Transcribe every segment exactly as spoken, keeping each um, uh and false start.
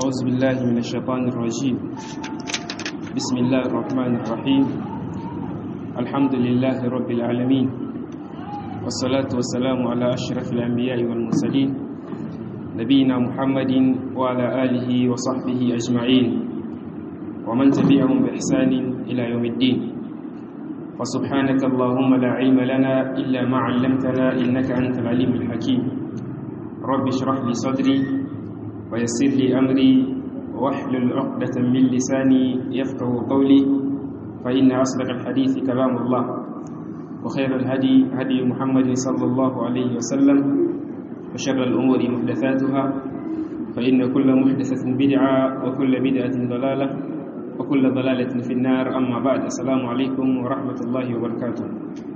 أعوذ بالله من الشيطان الرجيم. بسم الله الرحمن الرحيم. الحمد لله رب العالمين، والصلاة والسلام على أشرف الأنبياء والمرسلين نبينا محمد وعلى آله وصحبه أجمعين ومن تبعهم بإحسان إلى يوم الدين. فسبحانك اللهم لا علم لنا إلا ما علمتنا إنك أنت العليم الحكيم. رب اشرح لي صدري ويسر لي أمري واحلل عقدة من لساني يفقه قولي، فإن أصدق الحديث كلام الله، وخير الهدي هدي محمد صلى الله عليه وسلم، وشر الأمور محدثاتها، فإن كل محدثة بدعة وكل بدعة ضلالة وكل ضلالة في النار. أما بعد، السلام عليكم ورحمة الله وبركاته.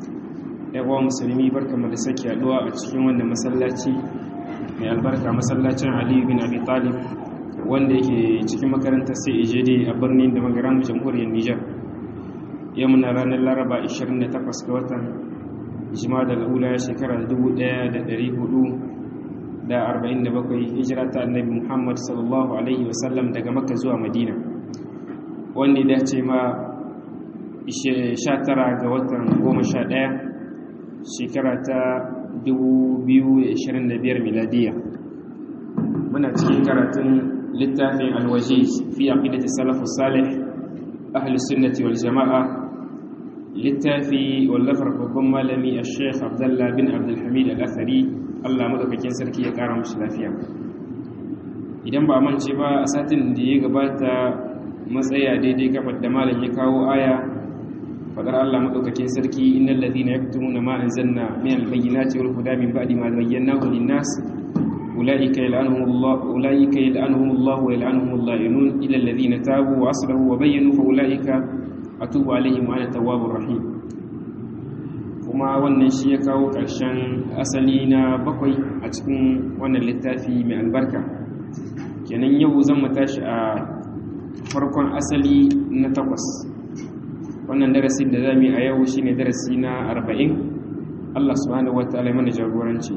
يا مسلمي بركة ملسكي أدواء أتشكيون مسلاتي mai albarka, masallacin Aliyu bin Abi Talib wanda yake cikin makarantar C A J D a birnin da magaran jamhuriyar Nijar. Yau muna ranar Laraba ashirin da takwas ga watan Jumada al-Ula shekarar dubu ɗaya da ɗari hudu da arba'in da bakwai hijira ta Annabi Muhammad sallallahu alaihi wasallam daga Makka zuwa Madina, wanda ya dace ma sha tara ga watan goma sha ɗaya shekara ta dubu biyu da ashirin da biyar miladiya. Muna cikin karatun littafin alwajiz fi aqidati salafus salih ahli sunnati wal jama'a, littafi wallafar babban malami al-sheikh Abdullah bin Abdul Hamid al-Athari, Allah madaukakin sarki ya kara mashi lafiya. Idan ba mance ba, a satin da ya gabata matsaya daidai gabar da malam ya kawo aya fadar Allah madaukakin sarki, innal ladhina yaktumuna ma anzalna minal bayyinati wal huda min ba'di ma bayyanahu lin-nas ulaika yal'anuhumullah ulaika yal'anuhumullah wa yal'anuhumul la'inun illa alladhina tabu wa aslahu wa bayyanu fa ulaika atubu alaihim wa ana tawwabur rahim. Kuma wannan shi ya kawo ƙarshen asali na bakwai a cikin wannan littafi mai albarka. Kenan yau zan mu tashi a farkon asali na takwas. Wannan darasin da zamu yi a yau shine darasi na arba'in. Allah subhanahu wataala mana jagoranci.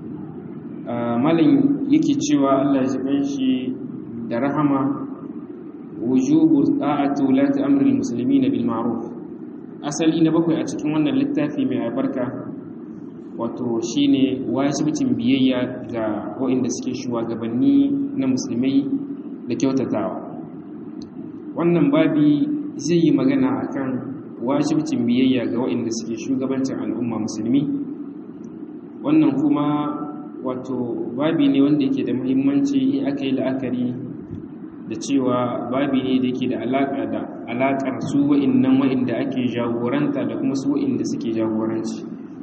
Malam yake cewa Allah ya jiban shi da rahama, wujubu ta'ati ulati amri almuslimin bil ma'ruf. Asali na bakwai a cikin wannan littafi mai albarka wato shine wajibcin biyayya ga waɗanda suke shugabanni na musulmai da kyautatawa. Wannan babi zai yi magana akan wajibcin biyayya ga waɗanda suke shugabancin al'umma musulmi. Wannan kuma wato babi ne wanda yake da muhimmanci in aka yi la'akari da cewa babi ne da yake da alaƙa da alaƙar su waɗannan waɗanda ake jagoranta da kuma su waɗanda suke jagoranci.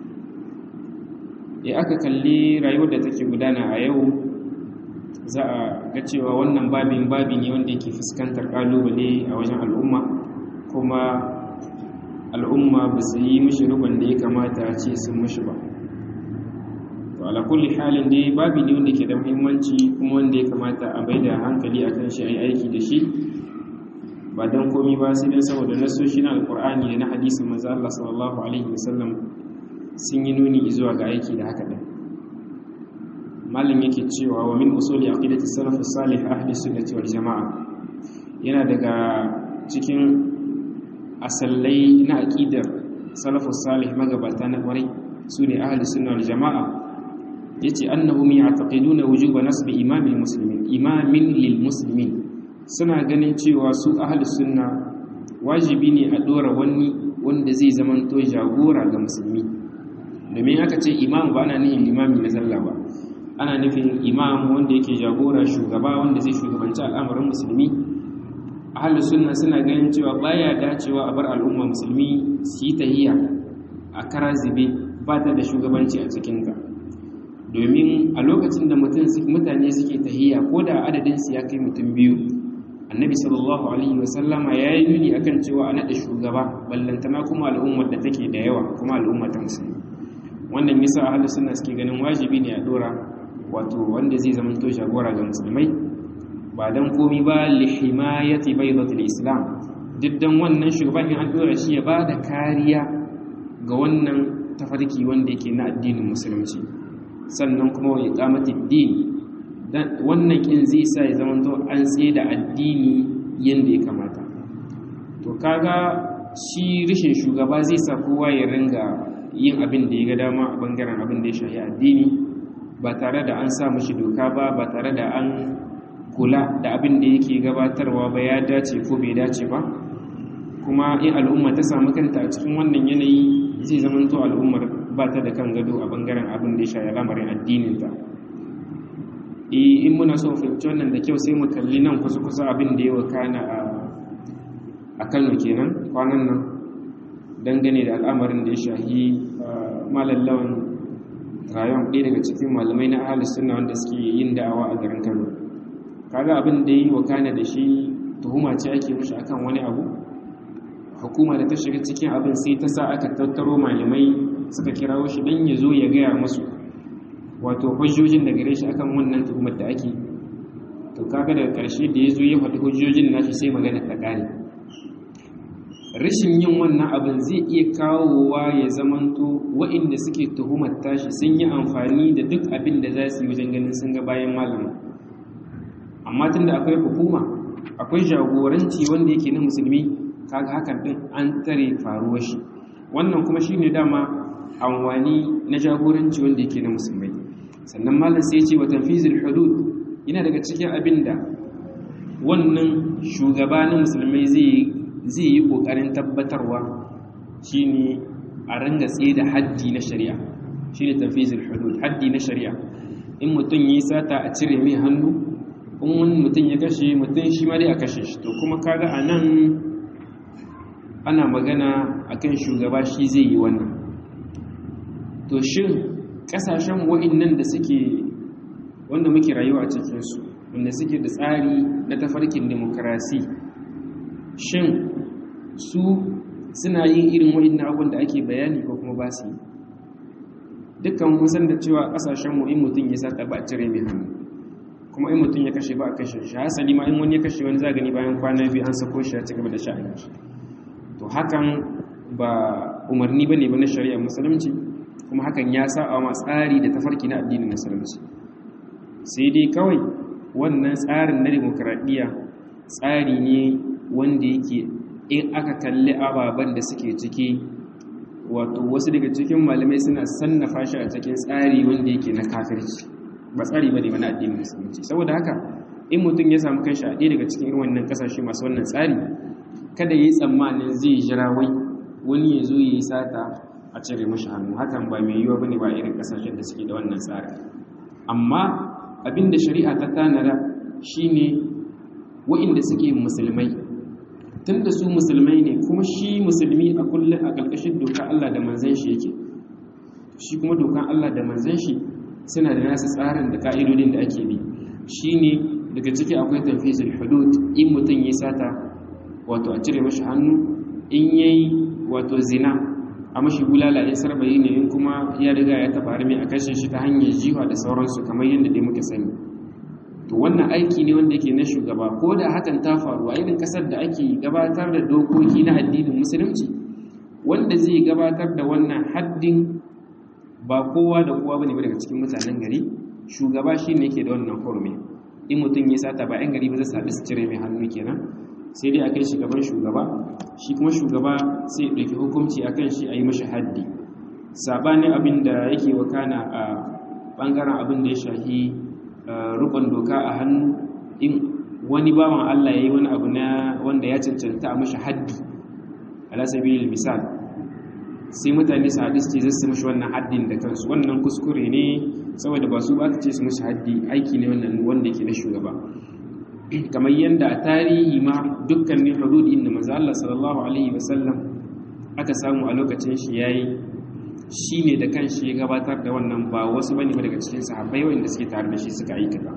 Ya aka kalli rayuwar da take gudana a yau, za a ga cewa wannan babin babi ne wanda yake fuskantar ƙalubale a wajen al'umma, kuma al'umma ba su yi mishi rukun da ya kamata a ce sun mishi ba. To ala kulli halin dai babi ne wanda ke da muhimmanci kuma wanda ya kamata a bai da hankali a kan shi a yi aiki da shi, ba don komi ba sai don saboda nasoshi na alƙur'ani da na hadisin manzo Allah sallallahu alaihi wasallam sun yi nuni zuwa ga aiki da haka din. Malam yake cewa wa min usuli aqidati salafus salih ahli sunnati wal jamaa, yana daga cikin asallai na aqidar salafus salih magabata na kwarai sune ahli sunna wal jamaa. Yace annahum ya'taqiduna wujuba nasbi imamil muslimin imamin lil muslimin, suna ganin cewa su ahli sunna wajibi ne a dora wani wanda zai zamanto jagora ga musulmi. Domin aka ce imam ba ana nufin limami na sallah ba, ana nufin imam wanda yake jagora, shugaba wanda zai shugabanci al'amarin musulmi. Ahlus sunna suna ganin cewa baya dacewa a bar al'umma musulmi su yi tahiyya a karazibe ba ta da shugabanci a cikinta. Domin a lokacin da mutane suke tahiyya, ko da adadin su ya kai mutum biyu, annabi sallallahu alaihi wasallama ya yi nuni akan cewa a naɗa shugaba, ballantana kuma al'ummar da take da yawa, kuma al'ummar ta musulmi. Wannan yasa ahlus sunna suke ganin wajibi ne a dora wato wanda zai zama to jagora ga musulmai, ba dan komi ba li himayati baydatil islam, diddan wannan shugaban an dora shi ya bada kariya ga wannan tafarki wanda yake na addinin musulunci, sannan kuma wa iqamatid din wannan kin zai sa ya zama to an tsaye da addini yanda ya kamata. To kaga shi rishin shugaba zai sa kowa ya ringa yin abin da ya ga dama a bangaren abin da ya shafi addini ba tare da an sa mishi doka ba, ba tare da an kula da abin da yake gabatarwa ba ya dace ko bai dace ba. Kuma in al'umma ta samu kanta a cikin wannan yanayi zai zama to al'ummar ba ta da kan gado a bangaren abin da ya shafi lamarin addininta. In muna so fahimci wannan da kyau sai mu kalli nan kusa-kusa abin da ya wakana a Kano kenan kwanan nan dangane da al'amarin da ya shahi malallawan rayon ɗaya daga cikin malamai na ahlus sunna wanda suke yin da'awa a garin Kano. Kaga abin da ya wakana da shi tuhuma ce ake mishi akan wani abu. Hukuma da ta shiga cikin abin sai ta sa aka tattaro malamai suka kirawo shi dan ya zo ya gaya musu wato hujjojin da gare shi akan wannan tuhumar da ake. To kaga daga ƙarshe da ya zo ya faɗi hujjojin nashi sai magana ta ƙare. Rashin yin wannan abin zai iya kawowa ya zamanto waɗanda suke tuhumar tashi sun yi amfani da duk abin da za su yi wajen ganin sun ga bayan malama. Amma tunda akwai hukuma, akwai jagoranci wanda yake na musulmi, kaga hakan din an tare faruwar shi. Wannan kuma shine dama anwani na jagoranci wanda yake na musulmai. Sannan malam sai ya ce wa tanfizul hudud yana daga cikin abinda wannan shugaba na musulmai zai zai yi kokarin tabbatarwa shine a ranga tsaye da haddi na shari'a, shine tanfizul hudud, haddi na shari'a. In mutum yi sata a cire mai hannu, in wani mutum ya kashe mutum shi ma dai a kashe shi. To kuma kaga anan ana magana akan shugaba shi zai yi wannan. To shin kasashen wa'annan da suke wanda muke rayuwa a cikin su, wanda suke da tsari na tafarkin demokrasi, shin su suna yin irin wa'annan abubuwan da ake bayani ko kuma ba su yi? Dukkan mun san da cewa kasashen mu in mutum ya sata ba a cire mai hannu, kuma in mutum ya kashe ba a kashe shi. Hasali ma in wani ya kashe wani zagani bayan kwana biyu an sako shi ya ci gaba da sha'anin shi. To hakan ba umarni bane ba na shari'ar musulunci, kuma hakan ya saba ma tsari da tafarki na addinin musulunci. Sai dai kawai wannan tsarin na demokradiyya tsari ne wanda yake in aka kalli ababen da suke ciki, wato wasu daga cikin malamai suna sannafa shi a cikin tsari wanda yake na kafirci, ba tsari bane ba na addinin musulunci. Saboda haka in mutum ya samu kanshi a ɗaya daga cikin irin wannan kasashe masu wannan tsari, kada ya yi tsammanin zai jira wai wani ya zo ya yi sata a cire mashi hannu. Hakan ba mai yiwuwa bane ba irin kasashen da suke da wannan tsari. Amma abin da shari'a ta tanada shine wa'inda suke musulmai, tunda su musulmai ne, kuma shi musulmi a kullum a ƙarƙashin doka Allah da manzon shi yake. Shi kuma dokan Allah da manzon shi suna da nasu tsarin da ka'idodin da ake bi. Shine daga ciki akwai tanfizul hudud, in mutum ya sata wato a cire mashi hannu, in yayi wato zina a mashi bulala in sarbayi ne, in kuma ya riga ya taba harmi a kashe shi ta hanyar jiwa da sauransu kamar yadda dai muka sani. To wannan aiki ne wanda yake na shugaba. Ko da hakan ta faru a irin kasar da ake gabatar da dokoki na addinin musulunci, wanda zai gabatar da wannan haddin ba kowa da kowa bane daga cikin mutanen gari. Shugaba shine yake da wannan hurumi. In mutum ya sata ba 'yan gari ba zai sabi su cire mai hannu kenan, sai dai a kai shi gaban shugaba, shi kuma shugaba sai ɗauki hukunci a kan shi a yi mashi haddi. Saɓanin abin da yake wakana a ɓangaren abin da ya shahi rukun doka a hannu, in wani bawan Allah ya yi wani abu na wanda ya cancanta a mashi haddi ala sabilil misal, sai mutane su hadis ce zai su mashi wannan haddin da kansu. Wannan kuskure ne, saboda ba su ba ta ce su mashi haddi, aiki ne wannan wanda yake na shugaba. Kamar yadda a tarihi ma dukkanin hudud inda manzo Allah sallallahu alaihi wasallam aka samu a lokacin shi yayi, shine da kanshi ya gabatar da wannan, ba wasu bane ba daga cikin sahabbai wanda suke tare da shi suka aikata.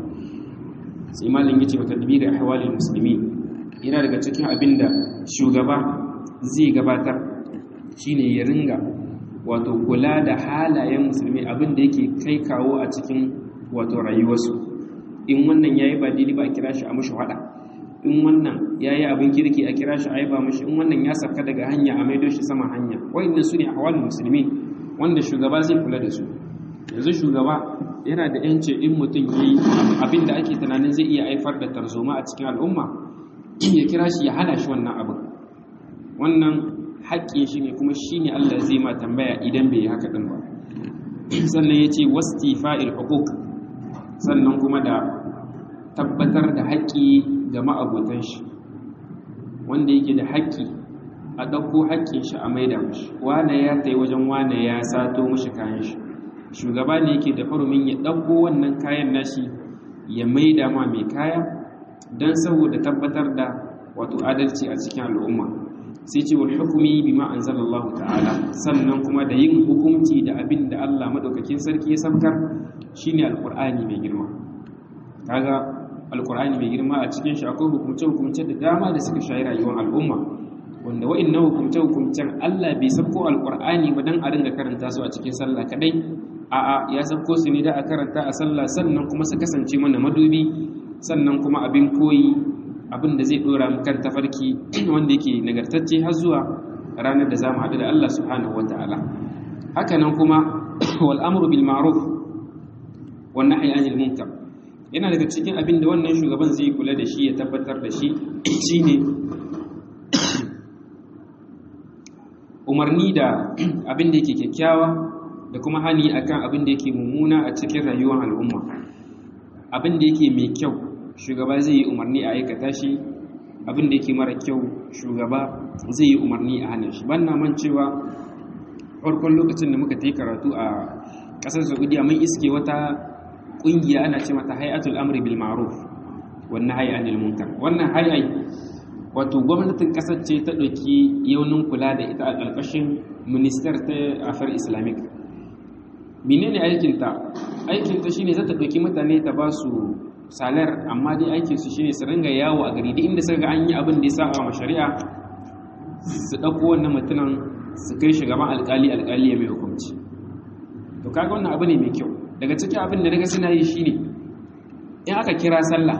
Sai malam yace wa tadbir ahwalil muslimin, yana daga cikin abinda shugaba zai gabatar shine ya ringa wato kula da halayen musulmi, abinda yake kai kawo a cikin wato rayuwarsu. In wannan yayi ba daidai ba a kira shi a mushi hada, in wannan yayi abin kirki a kira shi a yaba mushi, in wannan ya saka daga hanya a maido shi sama hanya. Wayannan sune ahwalul muslimin wanda shugaba zai kula da su. yanzu shugaba yana da yanci in mutum yayi abin da ake tunanin zai iya haifar da tarzoma a cikin al'umma ya kira shi ya hana shi wannan abin. Wannan haƙƙin shi ne kuma shi ne Allah zai ma tambaya idan bai yi haka ɗin ba. Sannan ya ce wastifa'il huquq, sannan kuma da tabbatar da haƙƙi ga ma'abotan shi, wanda yake da haƙƙi a ɗauko haƙƙin shi a maida mashi. Wane ya tai wajen wane ya sato mashi kayan shi, shugaba ne yake da hurumin ya ɗauko wannan kayan nashi ya maida ma mai kaya don saboda tabbatar da wato adalci a cikin al'umma. Sai ce wal hukumi bima anzalallahu ta'ala, sannan kuma da yin hukunci da abin da Allah madaukakin sarki ya sabkar shine alqur'ani mai girma. Kaga alqur'ani mai girma a cikin shi akwai hukunce hukunce da dama da suka shayi rayuwar al'umma, wanda wa'annan hukunce hukuncen Allah bai sabko alqur'ani ba dan a ringa karanta su a cikin sallah kadai. A'a, ya sabko su ne da a karanta a sallah, sannan kuma su kasance mana madubi, sannan kuma abin koyi, abin da zai dora mu kan tafarki wanda yake nagartacce har zuwa ranar da za mu haɗu da Allah subhanahu wa ta'ala. Haka nan kuma wal amru bil ma'ruf wan nahyi anil munkar, yana daga cikin abin da wannan shugaban zai kula da shi ya tabbatar da shi shine umarni da abin da yake kyakkyawa da kuma hani akan abin da yake mummuna a cikin rayuwar al'umma. Abin da yake mai kyau shugaba zai yi umarni a aikata shi, abin da yake mara kyau shugaba zai yi umarni a hana shi. Ban na man cewa farkon lokacin da muka ta yi karatu a ƙasar Saudiya mun iske wata ƙungiya ana ce mata hay'atul amri bil ma'ruf wan nahyi anil munkar. Wannan hay'ai wato gwamnatin ƙasar ce ta ɗauki yaunin kula da ita a ƙarƙashin minister ta afar islamic. Menene aikinta? Aikinta shine za ta ɗauki mutane ta ba su salar, amma dai aikinsu shine su ringa yawo a gari duk inda suka ga an yi abin da ya saba ma shari'a, su ɗauko wannan mutumin su kai shi gaban alƙali, alƙali ya mai hukunci. To kaga wannan abu ne mai kyau. Daga cikin abin da daga suna yi shine in aka kira sallah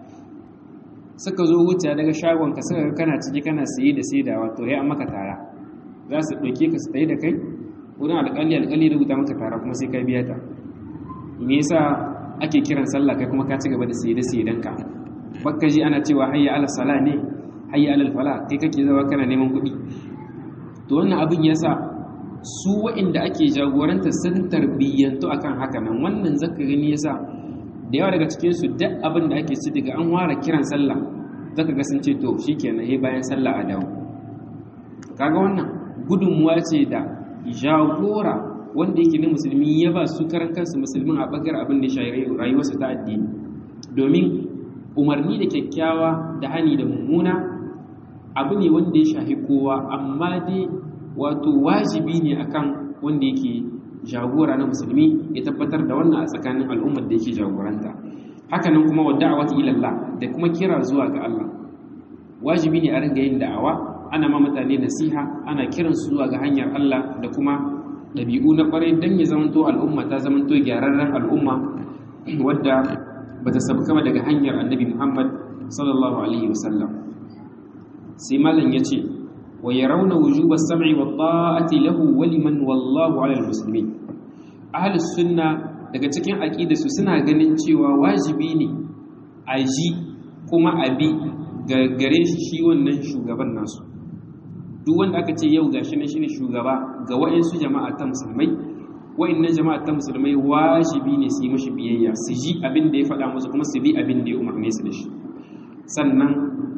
suka zo wuce daga shagon ka suka ga kana ciki kana saye da saidawa, to ya an maka tara, za su ɗauke ka su tayi da kai wurin alƙali, alƙali rubuta maka tara kuma sai ka biya ta. Me yasa ake kiran sallah kai kuma ka ci gaba da saye da saidanka? Bakka ji ana cewa hayya ala sala ne, hayya ala fala, kai kake zawa kana neman kuɗi. To wannan abin yasa su waɗanda ake jagoranta sun tarbiyyantu akan haka nan. Wannan zaka gani yasa da yawa daga cikin su duk abin da ake ci daga an ware kiran sallah zaka ga sun ce to shikenan eh bayan sallah a dawo. Kaga wannan gudunmuwa ce da jagora wanda yake na musulmi ya ba su karan kansu musulmin a bagar abin da shayi rayuwarsu ta addini. Domin umarni da kyakkyawa da hani da mummuna abu ne wanda ya shahi kowa, amma dai wato wajibi ne akan wanda yake jagora na musulmi ya tabbatar da wannan a tsakanin al'ummar da yake jagoranta. Hakanan kuma wa da'awati ila Allah, da kuma kira zuwa ga Allah. Wajibi ne a ringa yin da'awa, ana ma mutane nasiha, ana kiran su zuwa ga hanyar Allah da kuma ɗabi'u na ƙwarai don ya zamanto al'umma ta zamanto gyararren al'umma wadda bata sabu kama daga hanyar annabi Muhammad sallallahu alaihi wasallam. Sai malam yace wa yarawna wujuba as-sam'i wa ta'ati lahu wa liman wallahu 'ala al-muslimin. Ahlus sunna daga cikin aqidarsu suna ganin cewa wajibi ne a ji kuma a bi gare shi wannan shugaban nasu. Duk wanda aka ce yau gashi ne shine shugaba ga wayansu jama'a ta musulmai, wayannan jama'a ta musulmai wajibi ne su yi mashi biyayya, su ji abin da ya faɗa musu kuma su bi abin da ya umarne su da shi. Sannan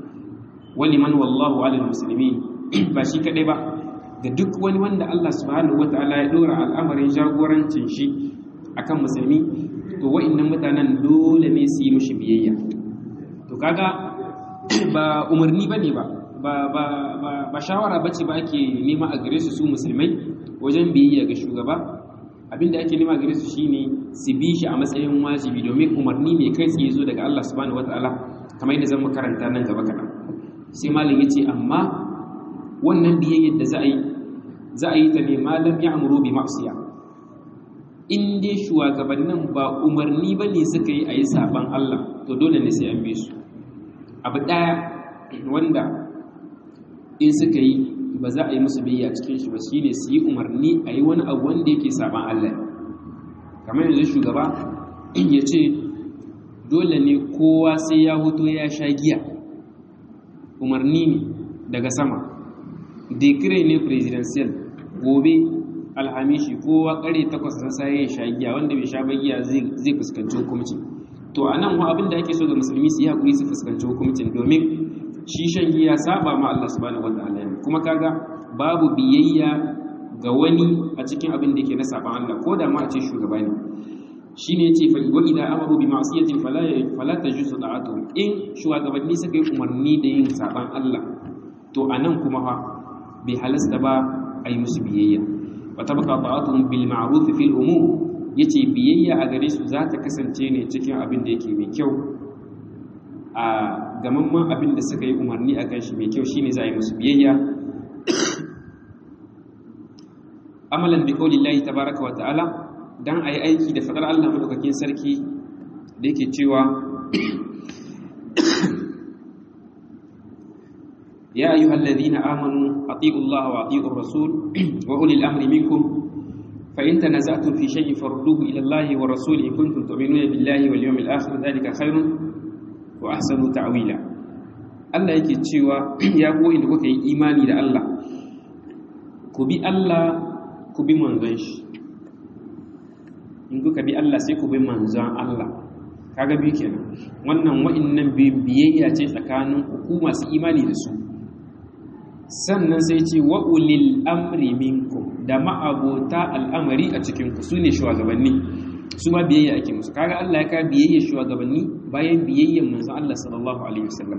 waliman wallahu 'ala al-muslimin, ba shi kadai ba, ga duk wani wanda Allah subhanahu wata'ala ya dora al'amarin jagorancin shi akan musulmi, to wa'annan mutanen dole ne su yi mishi biyayya. To kaga ba umarni bane ba ba ba ba, ba shawara bace ba ake nema a gare su su musulmai wajen biyayya ga shugaba. Abinda ake nema gare su shine su bi shi a matsayin wajibi, domin umarni ne kai tsaye zo daga Allah subhanahu wata'ala, kamar yadda zan karanta nan gaba kaɗan. Sai malam yace amma wannan biyayyar da za a yi za a yi ta ne malam ya amuru bi ma'siya. In dai shugabannin ba umarni ba ne suka yi a yi saban Allah, to dole ne sai an bi su. Abu ɗaya wanda in suka yi ba za a yi musu biyayya cikin shi ba shine su yi umarni a yi wani abu wanda yake saban Allah. kamar yanzu shugaba ya ce dole ne kowa sai ya hoto ya sha giya, umarni ne daga sama, decree ne presidential, gobe alhamishi kowa kare takwas na sai ya sha giya, wanda bai sha ba giya zai fuskanci hukunci. To anan wa abin da ake so ga musulmi su yi hakuri su fuskanci hukuncin, domin shi shan giya saba ma Allah subhanahu wataala ne, kuma kaga babu biyayya ga wani a cikin abin da yake na saban Allah, ko da ma a ce shugaba ne. Shine yace fa wa idza amaru bi ma'siyatin fala fala tajuzu da'atuhum, in shugabanni suka yi umarni da yin saban Allah to anan kuma fa bai halasta ba ayi musu biyayya. Wa tabqa ta'atuhum bil ma'ruf fil umum, yace biyayya a gare su za ta kasance ne cikin abin da yake mai kyau, a gamamman abin da suka yi umarni akan shi mai kyau shine za a yi musu biyayya. Amalan bi qaulillahi tabaaraka wa ta'ala, dan ayi aiki da fadar Allah madaukakin sarki da yake cewa ya ayyuhalladhina amanu atiiullaha wa atiiur rasul wa ulil amri minkum fa in tanaza'tum fi shay'in farudduhu ila Allahi wa rasulihi in kuntum tu'minuna billahi wal yawmil akhir dhalika khairun wa ahsanu ta'wila. Allah yake cewa ya ku inda kuka yi imani da Allah, ku bi Allah ku bi manzon shi. In kuka bi Allah sai ku bi manzon Allah, kaga bi kenan. Wannan wa'annan biyayya ce tsakanin ku masu imani da su. Sannan sai ce wa ulil amri minkum, da ma'abota al'amari a cikin ku, sune shugabanni, su ma biyayya ake musu. Kaga Allah ya ka biyayya shugabanni bayan biyayyan manzon Allah sallallahu alaihi wasallam.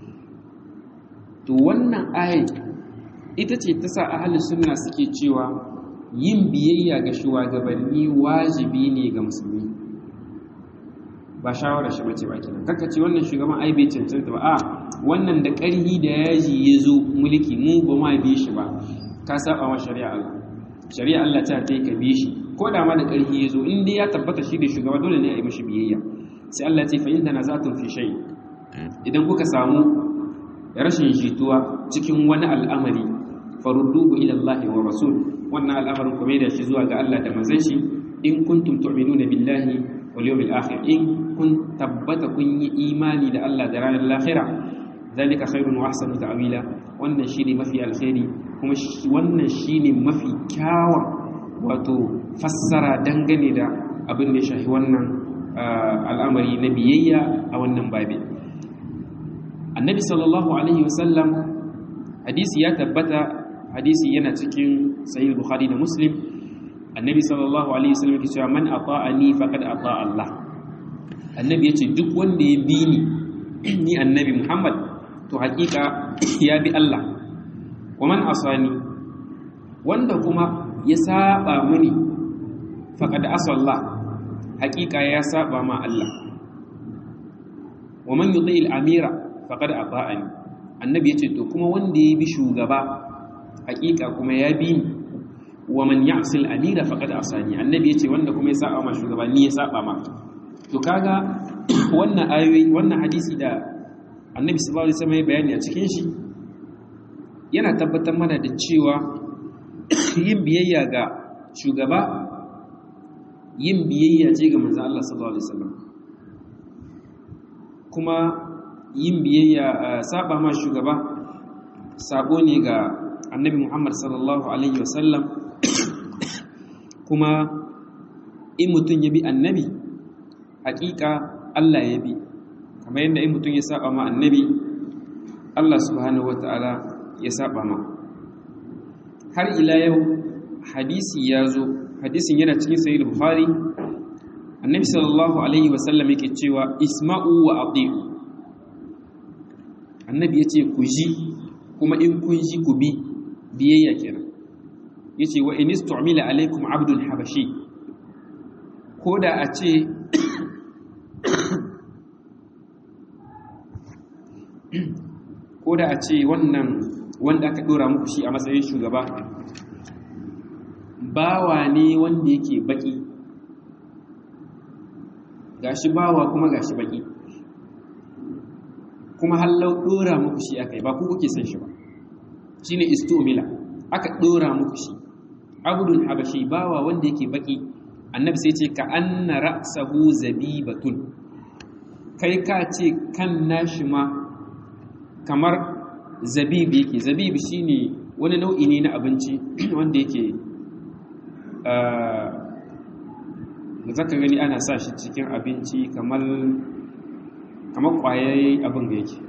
To wannan ayat ita ce ta sa ahlus sunna suke cewa yin biyayya ga shugabanni wajibi ne ga musulmi, ba shawara shi bace ba kenan. Kaka ce wannan shugaban ai bai cancanta ba, a wannan da ƙarhi da yaji ya zo mulki mu ba ma bi shi ba, ka saba wa shari'a Allah. Shari'a Allah ta kai ka bi shi, ko da ma da ƙarhi ya zo, in dai ya tabbata shi da shugaba dole ne a yi mishi biyayya. Sai Allah ce fa in tanaza'tum fi shay, idan kuka samu rashin jituwa cikin wani al'amari farudduhu ila Allah wa rasul, wannan al'amarin kuma da shi zuwa ga Allah da manzon shi, in kuntum tu'minuna billahi wal yawmil akhir, in kun tabbata kun yi imani da Allah da ranar lahira, zalika khairun wa ahsanu ta'wila, wannan shine mafi alkhairi kuma wannan shine mafi kyawun wato fassara dangane da abin da ya shafi wannan al'amari na biyayya a wannan babi. Annabi sallallahu alaihi wasallam, hadisi ya tabbata, hadisi yana cikin sahih Bukhari da Muslim. Annabi sallallahu alaihi wasallam yake cewa man ata'ani faqad ata'a Allah. Annabi yace duk wanda ya bi ni ni annabi Muhammad to hakika ya bi Allah. Wa man asani, wanda kuma ya saba mini faqad asa Allah, hakika ya saba ma Allah. Wa man yuti al-amira faqad ata'ani. Annabi yace to kuma wanda ya bi shugaba hakika kuma ya bi ni. Wa man ya'sil amira faqad asani. Annabi yace wanda kuma ya saba ma shugaba ni ya saba ma. To kaga wannan ayoyi, wannan hadisi da Annabi sallallahu alaihi wasallam ya bayani a cikin shi yana tabbatar mana da cewa yin biyayya ga shugaba yin biyayya ce ga manzon Allah sallallahu alaihi wasallam, kuma yin biyayya saba ma shugaba sabo ne ga Annabi Muhammad sallallahu alaihi wasallam. Kuma in mutum ya bi annabi hakika Allah ya bi, kamar yadda in mutum ya saba ma annabi Allah subhanahu wataala ya saba ma. Har ila yau hadisi ya zo, hadisin yana cikin sahih Bukhari. Annabi sallallahu alaihi wasallam yake cewa isma'u wa ati'u. Annabi yace ku ji kuma in kun ji ku bi, biyayya kenan. Yace wa in istu'mila alaikum abdul habashi, koda a ce koda a ce wannan wanda aka dora muku shi a matsayin shugaba bawa ne wanda yake baki, gashi bawa kuma gashi baki, kuma hallau dora muku shi akai, ba ku kuke san shi ba, shine istumila, aka dora muku shi abdul habashi, bawa wanda yake baki annabi sai ce ka anna ra'sahu zabibatun, kai ka ce kan nashi ma kamar zabib yake. Zabib shine wani nau'i ne na abinci wanda yake zaka gani ana sa shi cikin abinci kamar kamar ƙwayar abin da yake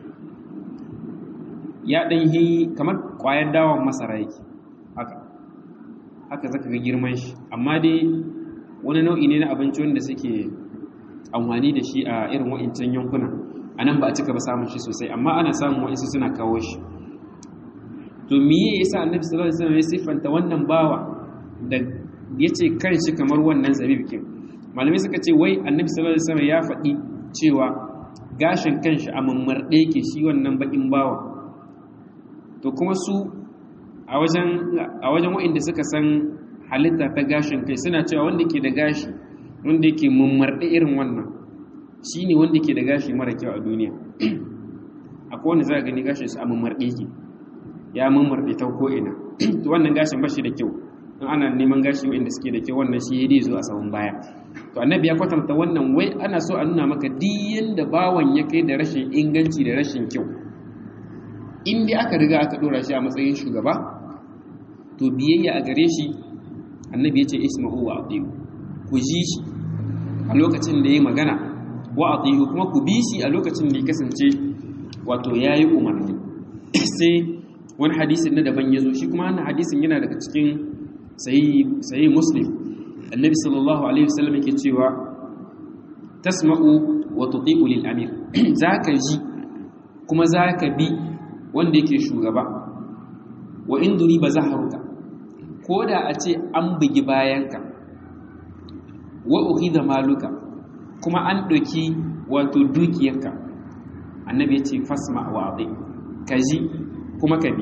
ya ɗan yi kamar ƙwayar dawon masara yake haka haka zaka ga girman shi, amma dai wani nau'i ne na abinci wanda suke amfani da shi a irin wa'incan yankuna. A nan ba a cika ba samun shi sosai, amma ana samun wa'insu suna kawo shi. To miye yasa annabi sallallahu alaihi wasallam ya siffanta wannan bawa da yace kan shi kamar wannan zabibikin? Malamai suka ce wai annabi sallallahu alaihi wasallam ya faɗi cewa gashin kanshi a mammarɗe yake shi wannan bakin bawa. To kuma su a wajen a wajen waɗanda suka san halitta ta gashin kai suna cewa wanda ke da gashi wanda yake mammarɗe irin wannan shine wanda ke da gashi mara kyau a duniya. Akwai wanda za ka gani gashin su a mammarɗe yake, ya mammarɗe ta ko ina. To wannan gashin bashi da kyau. In ana neman gashi waɗanda suke da kyau, wannan shi ya zo a saman baya. To annabi ya kwatanta wannan wai ana so a nuna maka duk yanda bawan ya kai da rashin inganci da rashin kyau, in dai aka riga aka dora shi a matsayin shugaba, to biyayya a gare shi, annabi ya ce isma'u wa atiyu, ku ji shi a lokacin da ya magana, wa atiyu kuma ku bi shi a lokacin da ya kasance wato yayi umarni. Sai wani hadisin na daban ya zo, shi kuma wannan hadisin yana daga cikin sahih Muslim. Annabi sallallahu alaihi wasallam yake cewa tasma'u wa tuti'u lil amir, zaka ji kuma zaka bi wanda yake shugaba. Wa in duriba zahruka, koda a ce an bugi bayanka. Wa ukhidha maluka, kuma an doki wato dukiyarka. Annabi ya ce fasma wa ati, kaji kuma ka bi.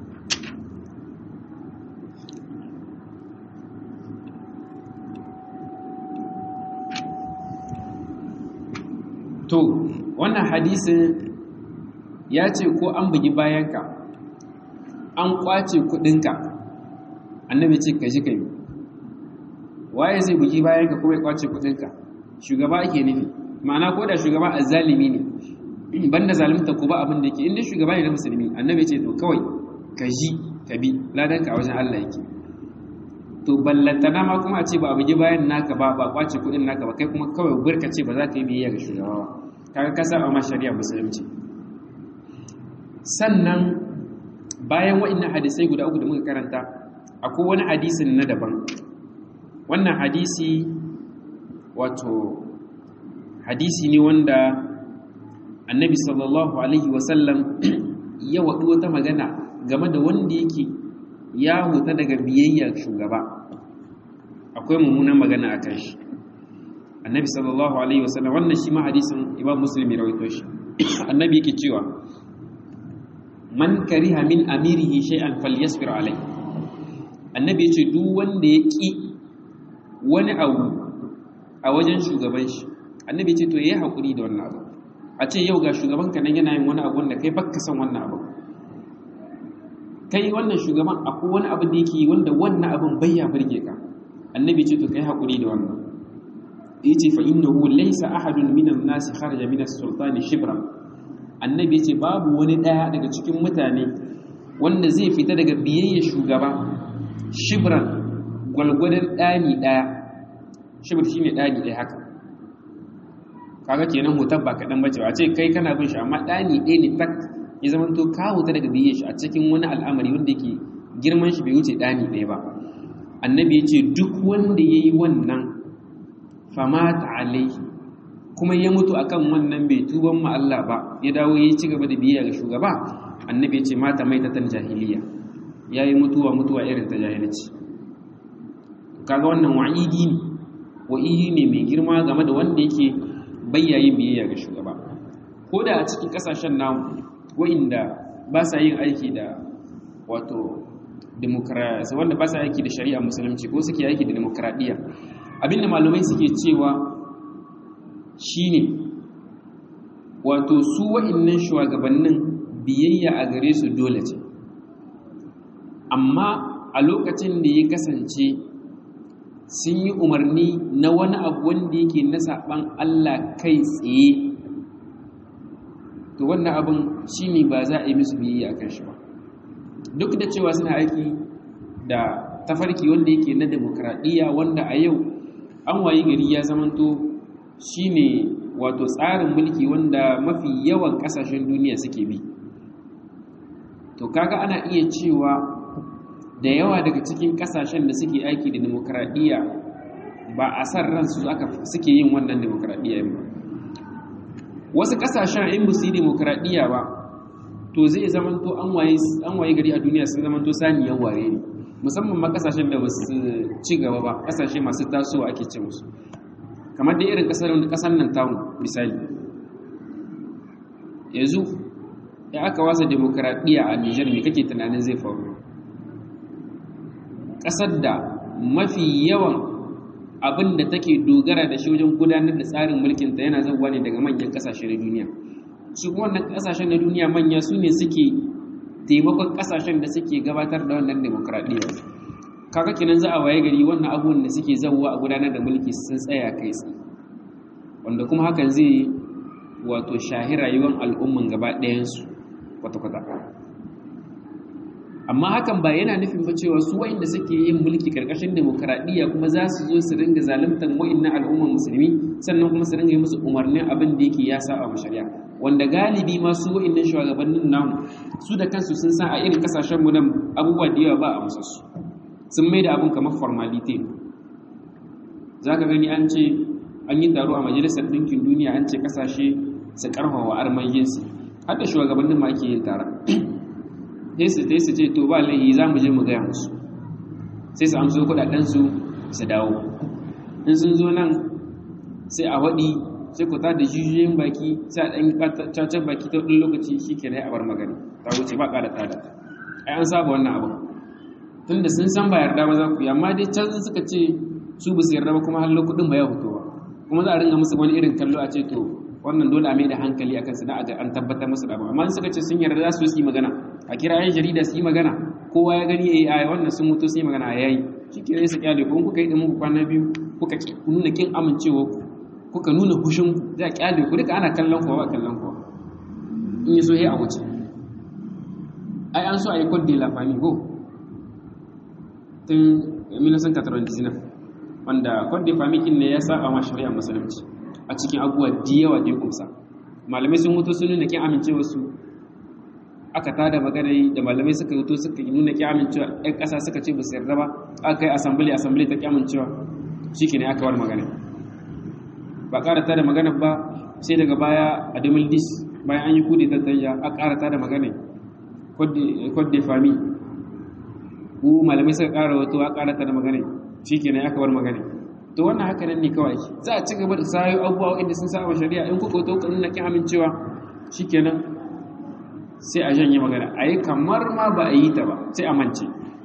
To wannan hadisin ya ce ko an bugi bayanka, an kwace kudinka, annabi ce ka ji ka yi. Waye zai bugi bayanka kuma ya kwace kudinka? Shugaba ake nufi. Ma'ana ko da shugaba azzalimi ne, banda zalimta ko ba abin da yake, inda shugaba ne na musulmi, annabi ce to kawai ka ji ka bi, ladanka a wajen Allah yake. To ballantana ma kuma a ce ba a bugi bayan naka ba, ba kwace kudin naka ba, kai kuma kawai burka ce ba za ka yi biyayya ga shugaba ba, kaga ka saba ma shari'a musulunci. Sannan bayan wa'annan hadisai guda uku da muka karanta, akwai wani hadisin na daban. Wannan hadisi wato hadisi ne wanda annabi sallallahu alaihi wasallam ya waɗi wata magana game da wanda yake ya huta daga biyayya shugaba. Akwai mummunan magana a kan shi. Annabi sallallahu alaihi wasallam, wannan shi ma hadisin Imam Muslim ya rawaito shi. Annabi yake cewa man kariha min amirihi shay'an falyasbir alai. Annabi yace duk wanda ya ki wani abu a wajen shugaban shi, annabi yace to yayi hakuri da wannan abu. A ce yau ga shugaban ka nan yana yin wani abu wanda kai baka san wannan abu, kai wannan shugaban akwai wani abu da yake wanda wannan abin bai ya burge ka, annabi yace to kai hakuri da wannan. Yace fa innahu laysa ahadun minan nasi kharaja min as-sultani shibran. Annabi yace babu wani daya daga cikin mutane wanda zai fita daga biyayya shugaba shibran, gwalgwadon dani daya. Shibr shine dani daya haka, kaga kenan hutar ba kadan bace. A ce kai kana bin shi amma dani ɗaya ne tak, ya zama to ka huta daga biyayya shi a cikin wani al'amari wanda yake girman shi bai wuce dani ɗaya ba. Annabi yace duk wanda yayi wannan famata alaihi, kuma ya mutu akan wannan bai tuban ma Allah ba, ya dawo ya ci gaba da biyayya ga shugaba, annabi ya ce mata maitatan jahiliya, yayi mutuwa mutuwa irin ta jahilci. Kaga wannan wa'idi ne, wa'idi ne mai girma game da wanda yake bayyayin biyayya ga shugaba. Ko da a cikin kasashen namu wa'inda ba sa yin aiki da wato demokrasiya, wanda ba sa aiki da shari'a musulunci ko suke aiki da demokradiyya, abinda malumai suke cewa shine wato su wa'annan shugabannin biyayya a gare su dole ce, amma a lokacin da ya kasance sun yi umarni na wani abu wanda yake na saban Allah kai tsaye, to wannan abin shine ba za a yi musu biyayya akan shi ba, duk da cewa suna aiki da tafarki wanda yake na demokradiyya, wanda a yau an wayi gari ya zamanto shine wato tsarin mulki wanda mafi yawan kasashen duniya suke bi. To kaga ana iya cewa da yawa daga cikin kasashen da suke aiki da demokradiyya ba a san ransu aka suke yin wannan demokradiyya ba. Wasu kasashen in ba su yi demokradiyya ba, to zai zamanto an waye an waye gari a duniya sun zamanto saniyan ware ne, musamman ma kasashen da ba su ci gaba ba, kasashe masu tasowa ake ce musu, kamar da irin kasar kasar nan tamu misali. Yanzu ya aka wasa demokradiyya a Niger, me kake tunanin zai faru? Kasar da mafi yawan abin da take dogara da shi wajen gudanar da tsarin mulkin ta yana zuwa ne daga manyan kasashe na duniya. Su kuma wannan kasashen na duniya manya su ne suke taimakon kasashen da suke gabatar da wannan demokradiyya. Kaga kenan za a waye gari wannan abubuwan da suke zawwa a gudanar da mulki sun tsaya kai tsaye, wanda kuma hakan zai wato shahi rayuwar al'umman gaba ɗayansu kwata-kwata. Amma hakan ba yana nufin ba cewa su wa'inda suke yin mulki karkashin demokradiyya kuma za su zo su ringa zaluntar wa'innan al'umman musulmi, sannan kuma su ringa yi musu umarnin abin da yake ya saba wa shari'a, wanda galibi ma su wa'innan shugabannin namu su da kansu sun san a irin kasashen mu nan abubuwa da yawa ba a musu, sun mai da abin kamar formality. Za ka gani an ce an yi taro a majalisar ɗinkin duniya, an ce kasashe su karfafa armayyinsu, har da shugabannin ma ake yin taron. sai su ta su ce to ba laihi za mu je mu gaya musu, sai su amso kudadensu su dawo. In sun zo nan sai a waɗi, sai ku ta da jijiyoyin baki, sai a ɗan cacen baki ta ɗin lokaci, shi ke a bar magana ta wuce ba ƙara tada. Ai an saba wannan abin, tun da sun san ba yarda ba za ku yi, amma dai can suka ce su ba su yarda ba, kuma hallo kuɗin ba ya fito ba, kuma za a ringa musu wani irin kallo a ce to wannan dole a mai da hankali akan su na an tabbatar musu da ba. Amma suka ce sun yarda za su yi magana, a kira yan jarida su yi magana, kowa ya gani eh ai wannan sun mutu su yi magana yayi, shike su kyale ko kuka yi da muku kwana biyu kuka nuna kin amincewa ku, kuka nuna hushin ku, za kyale ku duka ana kallon ku ba kallon ku, in yi so he a wuce. Ai an so a yi code de la famille go tun mille neuf cent quatre-vingt-dix-neuf, wanda code de famille ne ya saba ma shari'a musulunci a cikin abubuwa da yawa da ya kumsa. Malamai sun mutu sun nuna kin amincewa su, aka tada magana da malamai suka mutu suka nuna kin amincewa, ɗan ƙasa suka ce ba su yarda ba, aka yi assembly assembly ta kin amincewa, shikenan aka war magana. Ba ƙara tada magana ba sai daga baya a deux mille dix, bayan an yi kudi ta tayya, aka ƙara tada magana code de famille, ku malamai suka ƙara wato aka ƙara tada magana, shikenan aka war magana. To wannan haka nan ne kawai, za a ci gaba da sayo abubuwa inda sun saba shari'a, in kuka to kan nuna kin amincewa, shikenan sai a janye magana, a yi kamar ma ba a yi ta ba, sai a mance,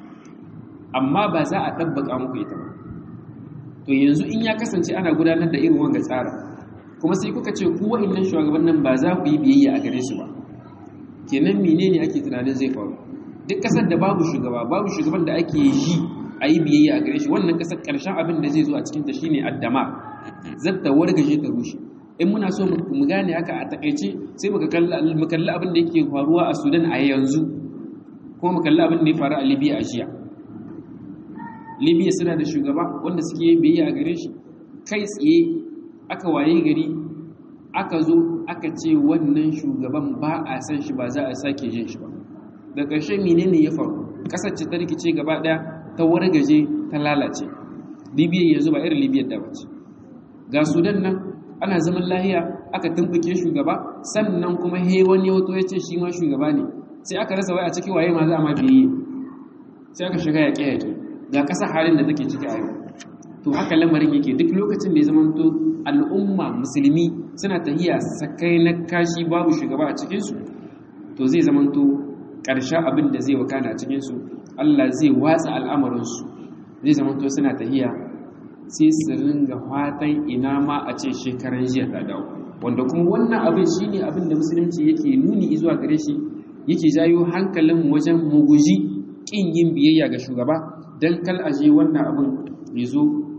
amma ba za a ɗabbaka muku ita ba. To yanzu in ya kasance ana gudanar da irin wanga tsara, kuma sai kuka ce ku wa'annan shugabannin ba za ku yi biyayya a gare su ba, kenan menene ake tunanin zai faru? Duk kasar da babu shugaba, babu shugaban da ake yi a yi biyayya a gare shi, wannan kasar ƙarshen abin da zai zo a cikinta shi ne addama, zata wargaje ta rushe. In muna so mu gane haka a takaice, sai muka kalli abin da yake faruwa a Sudan a yanzu, kuma mu kalli abin da ya faru a Libya a jiya. Libya suna da shugaba wanda suke yin biyayya a gare shi, kai tsaye aka waye gari aka zo aka ce wannan shugaban ba a san shi, ba za a sake jin shi ba. Da ƙarshe menene ya faru? Ƙasar ce ta rikice gaba ɗaya, ta wargaje, ta lalace. Libya yanzu ba irin Libya da bace. Ga Sudan nan ana zaman lahiya, aka tumbuke shugaba, sannan kuma he wani wato ya ce shi ma shugaba ne, sai aka rasa wai a cikin waye ma za a ma biye, sai aka shiga yaƙe-yaƙe. Ga ƙasa halin da take ciki a yau. To haka lamarin yake, duk lokacin da ya zamanto al'umma musulmi suna tahiya sakai na kashi babu shugaba a cikinsu, to zai zamanto ƙarshen abin da zai wakana a cikinsu, Allah zai watsa al'amarinsu, zai zamanto suna tahiya sai su ringa fatan ina ma a ce shekaran jiya ta dawo, wanda kuma wannan abin shi ne abin da musulunci yake nuni zuwa gare shi, yake jayo hankalin wajen muguji ƙin yin biyayya ga shugaba, don kal aje wannan abin ya zo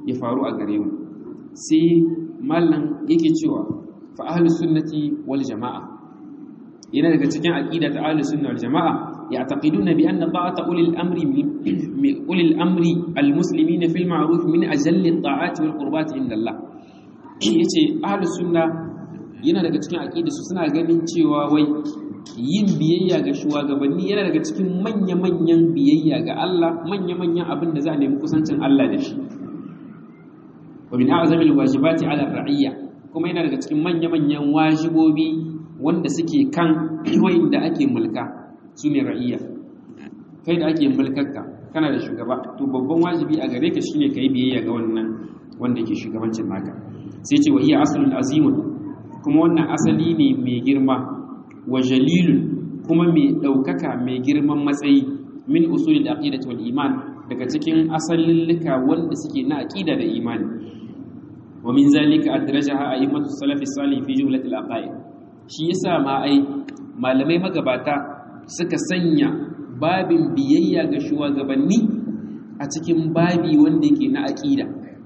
ya faru a gare mu. Sai mallan yake cewa fa ahlus sunnati wal jamaa yana daga cikin aqida ta ahlus sunna wal jamaa ya'taqiduna bi anna ta'ata ulil amri ulil amri al muslimina fil ma'ruf min ajalli at-ta'ati wal qurbati inda Allah. Yace ahlus sunna yana daga cikin aqida su suna ganin cewa wai yin biyayya ga shugabanni yana daga cikin manya-manyan biyayya ga Allah, manya-manyan abin da za a nemi kusancin Allah da shi. Wa min a'zamil wajibati 'ala ar-ra'iyya, kuma yana daga cikin manya-manyan wajibobi wanda suke kan wanda ake mulka, sune ra'iyya. Kai da ake mulkarka, kana da shugaba, to babban wajibi a gare ka shine kai biyayya ga wannan wanda yake shugabancin naka. Sai ce wa hiya aslun azimun, kuma wannan asali ne mai girma, wa jalilun, kuma mai daukaka mai girman matsayi, min usulil aqidati wal iman, daga cikin asalillika wanda suke na aqida da imani. Wa min zalika adrajaha a'immatu salafi salih fi jumlatil aqaid. Shi yasa ma ai malamai magabata suka sanya babin biyayya ga shugabanni a cikin babi wanda yake na aqida.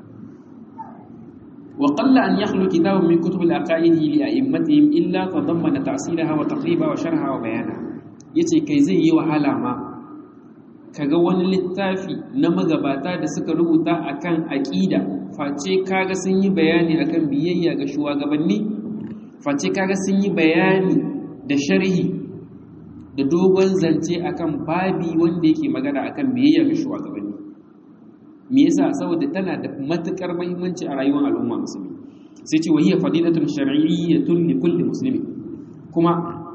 Wa qalla an yakhlu kitabun min kutub al-aqaid li a'immatihim illa tadammana ta'silaha wa taqriba wa sharha wa bayana. Yace kai zai yi wahala ma kaga wani littafi na magabata da suka rubuta akan aqida face kaga sun yi bayani akan biyayya ga shugabanni, face kaga sun yi bayani da sharhi da dogon zance akan babi wanda yake magana akan biyayya ga shugabanni. Me yasa? Saboda tana da matukar muhimmanci a rayuwar al'umma musulmi. Sai ce wahiya fadilatun shar'iyyatun li kulli muslimi, kuma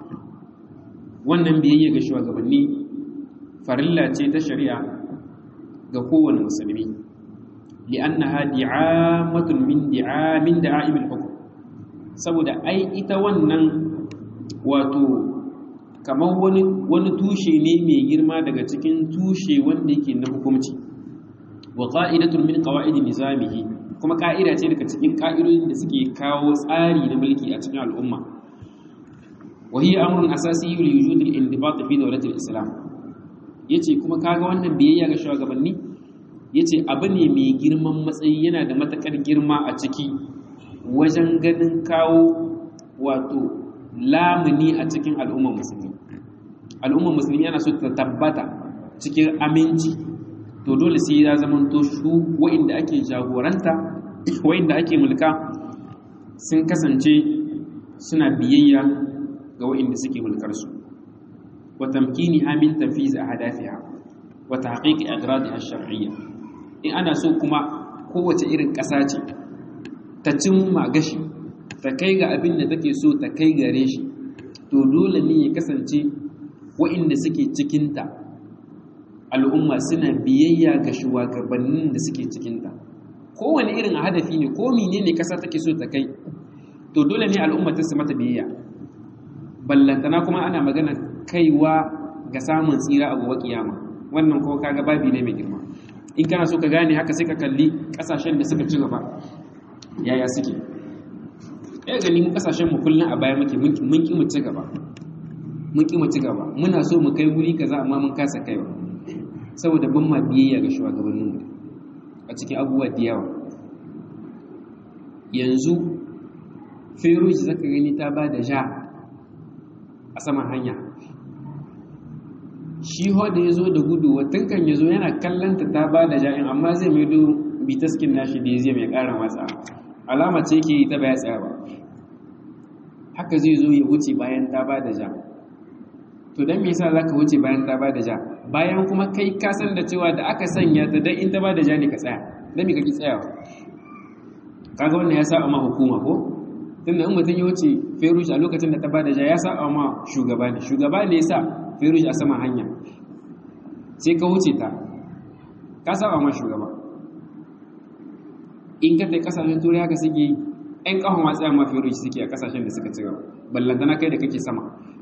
wannan biyayya ga shugabanni farilla ce ta shari'a ga kowane musulmi. li'annaha di'amatun min di'amin da'imil hukm, saboda ai ita wannan wato kamar wani wani tushe ne mai girma daga cikin tushe wanda yake na hukunci. Wa qa'idatun min qawa'id nizamihi, kuma ka'ida ce daga cikin ka'idodin da suke kawo tsari na mulki a cikin al'umma. Wa hiya amrun asasi li wujud al-indibat fi dawlati al-islam. Yace kuma kaga wannan biyayya ga shugabanni, yace abu ne mai girman matsayi, yana da matakar girma a ciki wajen ganin kawo wato lamuni a cikin al'ummar musulmi. Al'ummar musulmi yana so ta tabbata cikin aminci, to dole sai ya zama to shu wa'inda ake jagoranta, wa'inda ake mulka sun kasance suna biyayya ga wa'inda suke mulkar su. Wa tamkiniha min tanfiz ahdafiha wa tahqiq agradiha ash-shar'iyya. In ana so kuma kowace irin ƙasa ce ta cimma gashi, ta kai ga abin da take so ta kai gare shi, to dole ne ya kasance wa'inda suke cikinta al'umma suna biyayya ga shugabannin da suke cikinta. Kowane irin hadafi ne, ko menene ƙasa take so ta kai, to dole ne al'umma ta su mata biyayya. Ballantana kuma ana magana kaiwa ga samun tsira a gobe kiyama, wannan ko kaga babi ne mai girma. In kana so ka gane haka sai ka kalli kasashen da suka ci gaba yaya suke. Ya gani mu kasashen mu kullun a baya muke, mun ki mu ci gaba mun ki mu ci gaba muna so mu kai wuri kaza amma mun kasa kaiwa, saboda ban ma biyayya ga shugabannin mu a cikin abubuwa da yawa. Yanzu Feroji zaka gani ta ba da ja a saman hanya, shi da ya zo da gudu watan kan ya zo yana kallanta ta ba da ja'in, amma zai mai do bitaskin nashi da ya zai mai ƙara matsa, alama ce ke yi ta baya tsaya ba, haka zai zo ya wuce bayan ta ba da ja. To don me yasa za ka wuce bayan ta ba da ja, bayan kuma kai ka san da cewa da aka sanya ta don in ta ba da ja ne ka tsaya, don me kake tsayawa? Kaga wannan ya sa ma hukuma ko? Tunda in mutum ya wuce Feruj a lokacin da ta ba da ja ya sa ma shugaba ne, shugaba ne ya sa Feruj a sama hanya, sai ka wuce ta, ka saba ma shugaba. In ka tai kasashen turai haka suke yi, ‘yan ƙahon matsaya ma Feruj suke a kasashen da suka ci gaba, ballantana kai da kake sama.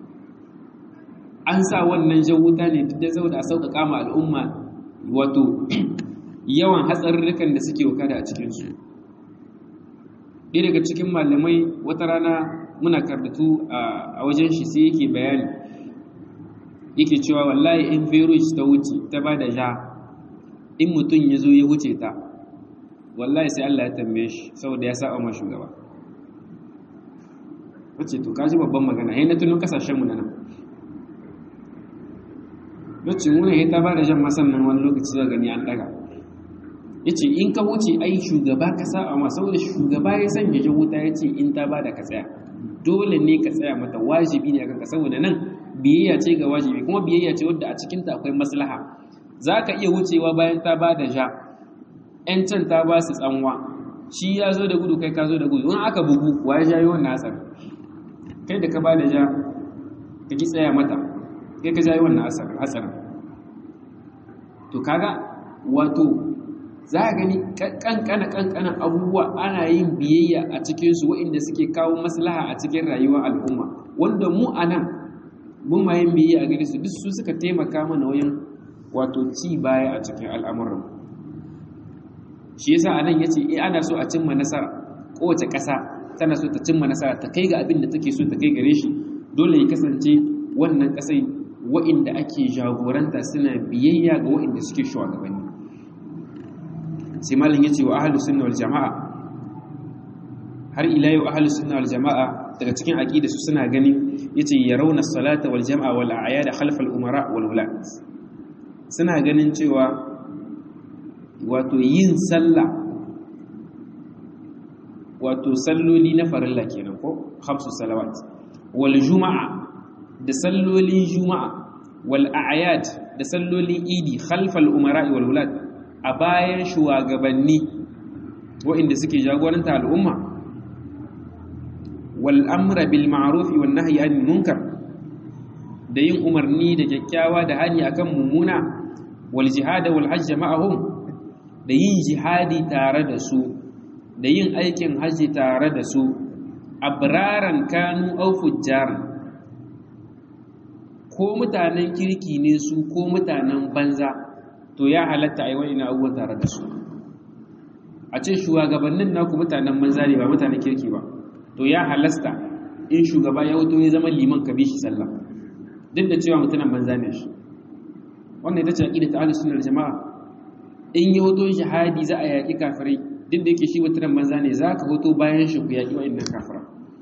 An sa wannan jan wuta ne duk da zau da sauƙaƙa ma al'umma wato yawan hatsarurrukan da suke wakada a cikinsu. Ɗaya daga cikin malamai wata rana muna karatu a wajen shi sai yake bayani, yake cewa wallahi in Feruj ta wuce ta ba da ja, in mutum ya zo ya wuce ta wallahi sai Allah ya tambaye shi saboda ya saba ma shugaba. Wace to kaji babban magana, yayin na tuno kasashen mu nan. Wace mu ne ta ba da jan masan nan wani lokaci da gani an daga. Yace in ka wuce ai shugaba ka saba ma saboda shugaba ya sanya ji wuta yace in ta ba da ka tsaya. Dole ne ka tsaya mata, wajibi ne akan ka saboda nan biyayya ce ga wajibi kuma biyayya ce wadda a cikin ta akwai maslaha. Zaka iya wucewa bayan ta ba da ja. ‘Yan can ta ba su tsanwa, shi ya zo da gudu kai ka zo da gudu, in aka bugu wa ya jayi wannan asar, kai da ka ba da ja ka ki tsaya mata, kai ka jayi wannan asar. To kaga wato za a gani ƙanƙana-ƙanƙanan abubuwa ana yin biyayya a cikinsu waɗanda suke kawo maslaha a cikin rayuwar al'umma, wanda mu a nan mun ma yin biyayya a gare su duk su suka taimaka mana wajen wato ci baya a cikin al'amuran. Shi yasa anan yace eh ana so a cimma nasara, kowace ƙasa tana so ta cimma nasara ta kai ga abin da take so ta kai gare shi, dole ya kasance wannan ƙasai wa'inda ake jagoranta suna biyayya ga wa'inda suke shugabanni. Sai malin yace wa ahlus sunna wal jamaa, har ila yau ahlus sunna wal jamaa daga cikin aqida su suna gani yace yarawna salata wal jamaa wal a'yad khalf al umara wal wulat, suna ganin cewa wato yin sallah wato salloli na farilla kenan ko khamsu salawat wal juma'a da sallolin juma'a wal a'yad da sallolin idi khalfal umara wal wulad a bayan shugabanni waɗanda suke jagoranta al'umma wal amra bil ma'ruf wan nahyi anil munkar da yin umarni da kyakkyawa da hani akan mumuna wal jihad wal hajj ma'ahum da yin jihadi tare da su da yin aikin hajji tare da su abraran kanu aw fujjaran, ko mutanen kirki ne su ko mutanen banza to ya halatta ai wani na abubuwan tare da su. A ce shugabannin naku mutanen banza ne ba mutanen kirki ba, to ya halasta in shugaba ya wuto ya zama liman ka bi shi sallah duk da cewa mutanen banza ne shi. Wannan ita ce aqidatu ahlus sunnah wal jamaa. In yi hoto shahadi za a yaƙi kafirai duk da yake shi wataran banza ne, za ka hoto bayan shi ku yaƙi wa'annan kafira.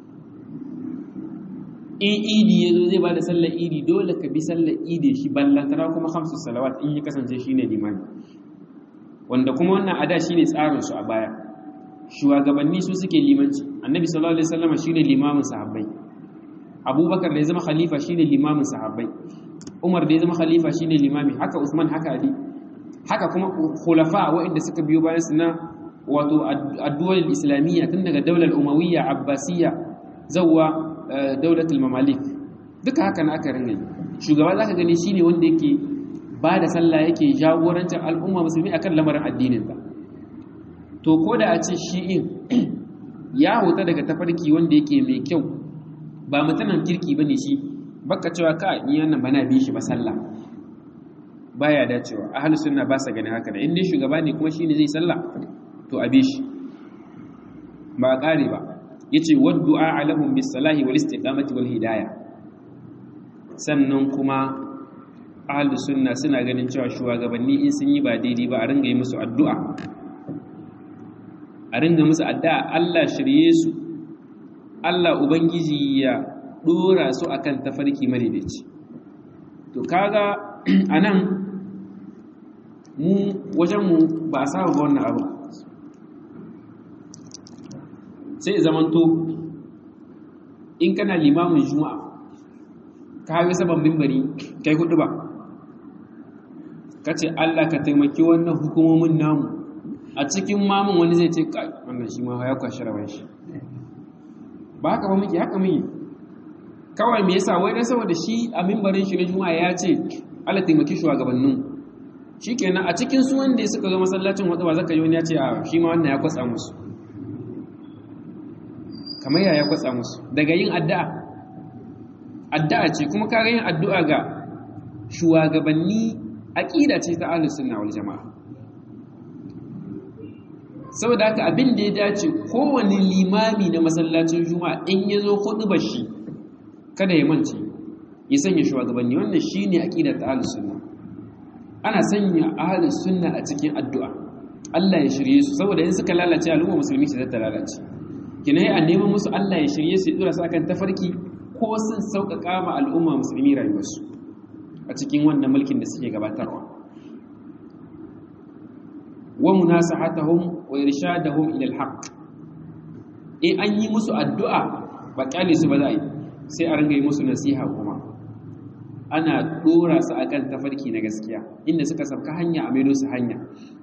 In idi ya zo zai ba da sallar idi dole ka bi sallar idi shi ballantara kuma hamsu salawat in yi kasance shi ne limani, wanda kuma wannan ada shi ne tsarinsu a baya. Shugabanni su suke limanci, annabi sallallahu alaihi wasallam shi ne limamin sahabbai, abubakar da ya zama khalifa shi ne limamin sahabbai, umar da ya zama khalifa shi ne limami, haka usman, haka ali, haka kuma khulafa waɗanda suka biyo bayan su na wato addu'ar islamiyya tun daga daular umawiyya abbasiyya zawwa daulatul mamalik, duka haka na aka ringa. Shugaba zaka gani shine wanda yake ba da sallah yake jagorancin al'umma musulmi akan lamarin addinin ta. To koda a ce shi in ya huta daga tafarki wanda yake mai kyau, ba mutanen kirki bane shi, baka cewa ka ni wannan bana bi shi ba sallah, baya dacewa. Ahlus sunna ba sa gani haka da in dai shugaba ne kuma shine zai sallah to abi shi ba kare ba. Yace wad du'a alahum bis salahi wal istiqamati wal hidayah. Sannan kuma ahlus sunna suna ganin cewa shugabanni in sun yi ba daidai ba a ringa yi musu addu'a, a ringa musu addu'a Allah shirye su, Allah ubangiji ya dora su akan tafarki madaidaici. To kaga anan mu wajenmu ba a saba ga wannan abu, sai zamanto in kana limamin juma'a ka hawe saban mimbari kai hudu ba ka ce Allah ka taimaki wannan hukumomin namu, a cikin mamun wani zai ce kai wannan shi ma ya kwashi rawan shi, ba haka ba muke haka muke kawai. Me yasa? wai dan saboda shi a mimbarin shi na juma'a ya ce Allah taimaki shugabannin, shikenan a cikin su wanda suka zo masallacin wata ba zaka yi wani ya ce a shi ma wannan ya kwatsa musu, kamar ya ya kwatsa musu daga yin addu'a. Addu'a ce kuma kaga yin addu'a ga shugabanni aqida ce ta ahlus sunna wal jamaa. Saboda haka abin da ya dace kowane limami na masallacin juma'a in yazo khutbar shi kada ya mance ya sanya shugabanni, wannan shine aqidar ta ahlus sunna. Ana sanya ahlus sunna a cikin addu'a, Allah ya shirye su, saboda in suka lalace al'umma musulmi su zata lalace. Kinai a neman musu Allah ya shirye su, ya dora su akan tafarki ko sun sauƙaƙa ma al'umma musulmi rayuwarsu a cikin wannan mulkin da suke gabatarwa. Wa munasahatahum wa irshadahum ila al-haqq. In an yi musu addu'a ba kyale su ba za a yi, sai a ringa yi musu nasiha kuma. Ana dora su akan tafarki na gaskiya, inda suka sabka hanya a maido su hanya.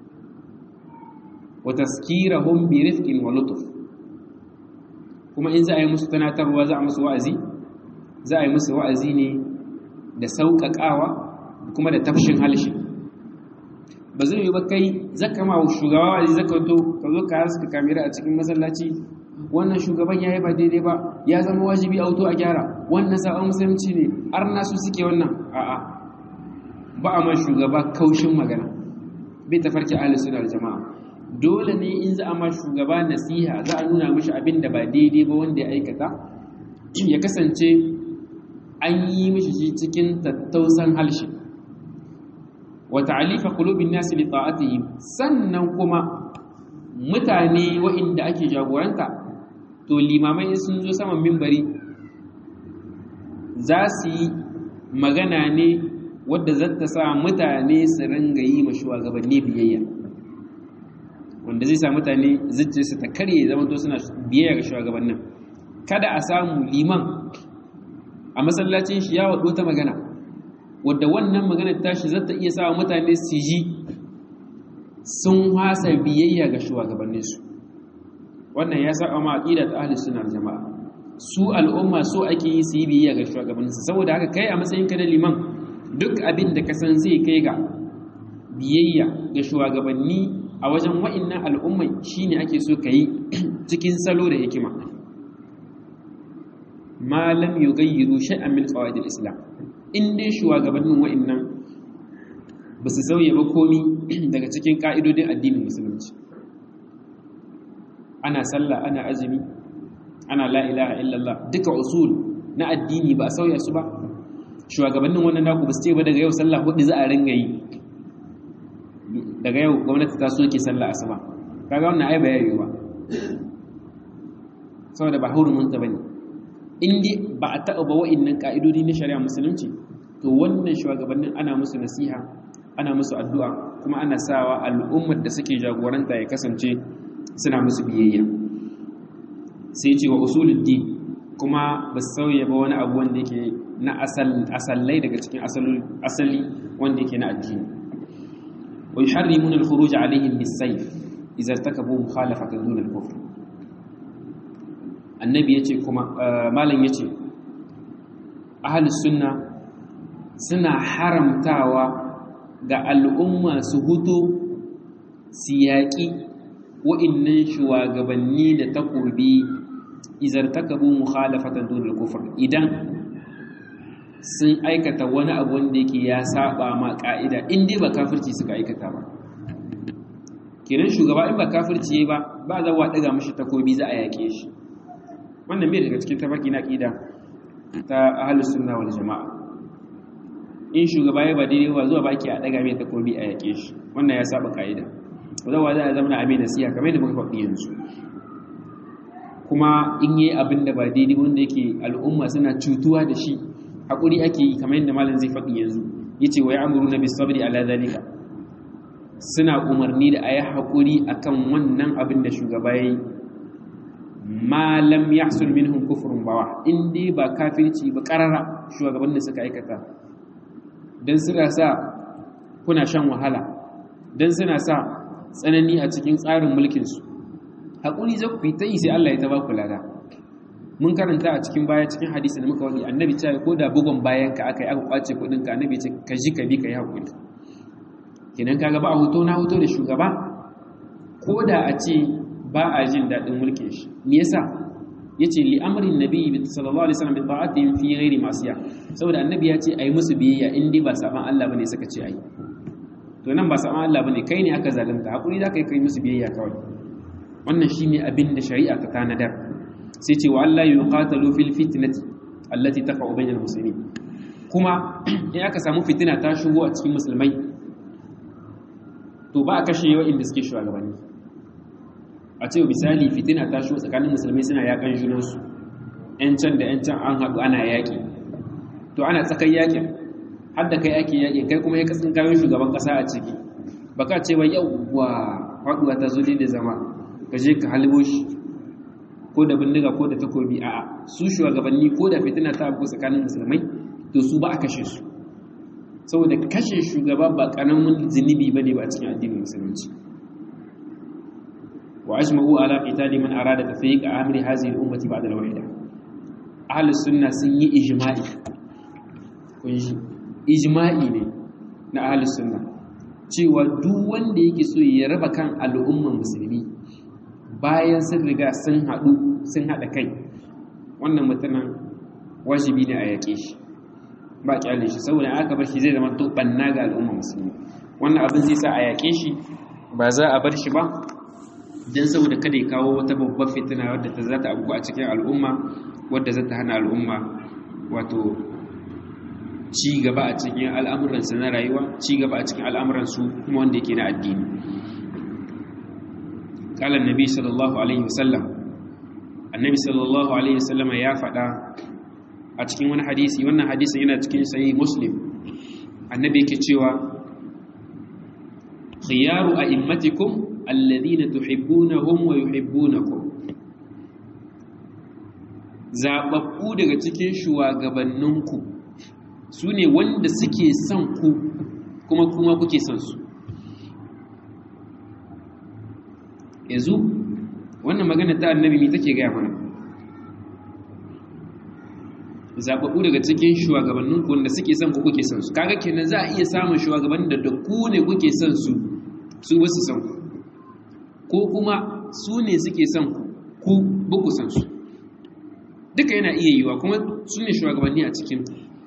Wa taskirahum bi rifqin wa lutf. Kuma in za a yi musu tanatarwa, za a musu wa'azi, za a yi musu wa'azi ne da sauƙaƙawa kuma da tafshin halshi. Ba zai yi ba kai zaka ma shugaba wa'azi, zaka to ka zo ka haska kamera a cikin masallaci, wannan shugaban yayi ba daidai ba, ya zama wajibi auto a gyara, wannan sabon musulunci ne, arna su suke wannan. A'a, ba a ma shugaba kaushin magana, bai tafarki ahlus sunna wal jama'a. Dole ne in za a ma shugaba nasiha, za a nuna mishi abin da ba daidai ba wanda ya aikata, ya kasance an yi mishi shi cikin tattausan halshi. Wa ta'alifa qulubin nasi li ta'atihi. Sannan kuma mutane waɗanda ake jagoranta, to limamai sun zo saman minbari za su yi magana ne wadda zata sa mutane su ringa yi ma shugabanni biyayya, wanda zai sa mutane zuciyarsu ta karye zama to suna biyayya ga shugabannin. Kada a samu liman a masallacin shi ya wado ta magana wadda wannan magana tashi zata iya sa mutane su ji sun hasa biyayya ga shugabanninsu. Wannan ya saba ma aqida ta ahlus sunna wal jamaa. Su al'umma so ake yi su yi biyayya ga shugabanninsu, saboda haka kai a matsayin ka na liman, duk abin da ka san zai kai ga biyayya ga shugabanni a wajen wa'innan al'ummai shine ake so ka yi cikin salo da hikima. Ma lam yughayyiru shay'an min qawaid al-islam. In dai shugabannin wa'innan ba su sauye ba komi daga cikin ka'idodin addinin musulunci. Ana sallah, ana azumi, ana la ilaha illallah, duka usul na addini ba a sauya su ba. Shugabannin wannan naku ba su ce ba daga yau sallah hudu za a ringa yi, daga yau gwamnati ta soke sallah asuba. Kaga wannan ai bayani ba, saboda ba hurumin ta bane. In dai ba a taɓa ba wa'innan ka'idodi na shari'a musulunci, to wannan shugabannin ana musu nasiha, ana musu addu'a, kuma ana sawa al'ummar da suke jagoranta ya kasance suna musu biyayya. Sai ce wa usuluddin, kuma ba sauye ba wani abu wanda yake na asallai daga cikin asali wanda yake na addini. Wa yuharrimuna al-khuruj alaihim bis-sayf idza irtakabu mukhalafatan dun al-kufr. Annabi yace kuma malam yace ahlus sunna suna haramtawa ga al'umma su hutu siyaki wa'innan shugabanni da takobi idza irtakabu mukhalafatan dun al-kufr, idan sun aikata wani abu wanda yake ya saba ma ka'ida, in dai ba kafirci suka aikata ba. Kenan shugaba in ba kafirci yayi ba, ba za wa daga mishi takobi za a yake shi. Wannan bai daga cikin tafarki na aqida ta ahlus sunna wal jamaa. In shugaba ya ba daidai ba, zuwa baki a daga mai takobi a yake shi, wannan ya saba ka'ida. Zawa za a zama na abin nasiha kamar da muka faɗi yanzu. Kuma in yi abin da ba daidai wanda yake al'umma suna cutuwa da shi, haƙuri ake yi kamar yadda malam zai faɗi yanzu. Yace wa ya'muruna bis sabri ala zalika, suna umarni da ayi haƙuri akan wannan abin da shugaba yayi. Ma lam yahsul minhum kufrun bawa, in dai ba kafirci ba karara shugaban da suka aikata, dan suna sa kuna shan wahala, dan suna sa tsanani a cikin tsarin mulkin su, haƙuri za ku yi ta yi sai Allah ya ta ba ku lada. Mun karanta a cikin baya cikin hadisi da muka wani, annabi ce ko da bugun bayan ka aka yi aka kwace kudin ka, annabi ce ka ji ka bi ka yi haƙuri. Kenan kaga ba a hoto na hoto da shugaba, ko da a ce ba a jin daɗin mulkin shi. Me yasa? Yace li amrin nabi sallallahu alaihi wasallam bi ta'atihim fi ghairi ma'siyah, saboda annabi ya ce ayi musu biyayya in dai ba saban Allah bane suka ce ayi. To nan ba saban Allah bane, kai ne aka zalunta, hakuri zaka yi kai musu biyayya kawai. Wannan shine abin da shari'a ta tanadar. Sai ce wa Allah yuqatalu fil fitnati allati taqa'u bainal muslimin. Kuma in aka samu fitina ta shigo a cikin musulmai, to ba a kashe waɗanda suke shugabanni. A ce misali fitina ta shigo tsakanin musulmai suna yakan junansu, ‘yan can da ‘yan can an haɗu ana yaƙi, to ana tsakan yaƙin har da kai ake yaƙin kai kuma ya kasan kayan shugaban ƙasa a ciki, ba ka ce ba yawwa faɗuwa ta zo da zama ka je ka halbo shi ko da bindiga ko da takobi. A'a, su shugabanni ko da fitina ta abu tsakanin musulmai to su ba a kashe su, saboda kashe shugaba ba ƙaramin zunubi ba ne ba a cikin addinin musulunci. wa ajma'u ala qitali man arada tafriq amri hadhihi al-ummati ba'da al-wahda. Ahlus sunna sun yi ijma'i, kun ji ijma'i ne na ahlus sunna cewa duk wanda yake so ya raba kan al'umman musulmi bayan sun riga sun haɗu sun haɗa kai, wannan mutumin wajibi ne a yaƙe shi, ba kyale shi, saboda aka bar shi zai zama to banna ga al'umman musulmi. Wannan abin zai sa a yaƙe shi, ba za a bar shi ba don saboda kada ya kawo wata babbar fitina wadda ta za ta abu a cikin al'umma, wadda za ta hana al'umma wato ci gaba a cikin al'amuransu na rayuwa, ci gaba a cikin al'amuransu kuma wanda yake na addini. Ƙalar Nabi sallallahu Alaihi wasallam, annabi sallallahu Alaihi wasallama ya faɗa a cikin wani hadisi, wannan hadisin yana cikin sahih Muslim, annabi yake cewa khiyaru a'immatikum alladhina tuhibbunahum wa yuhibbunakum. Zababbu daga cikin shugabanninku su ne wanda suke son ku kuma kuma kuke son su. Yanzu wannan magana ta annabi me take gaya mana? Zababbu daga cikin shugabanninku wanda suke son ku kuke son su. Kaga kenan za a iya samun shugabannin da da ku ne kuke son su, su ba su son ku, ko kuma su ne suke son ku, ku ba ku son su. Duka yana iya yiwa, kuma su ne shugabanni a cikin.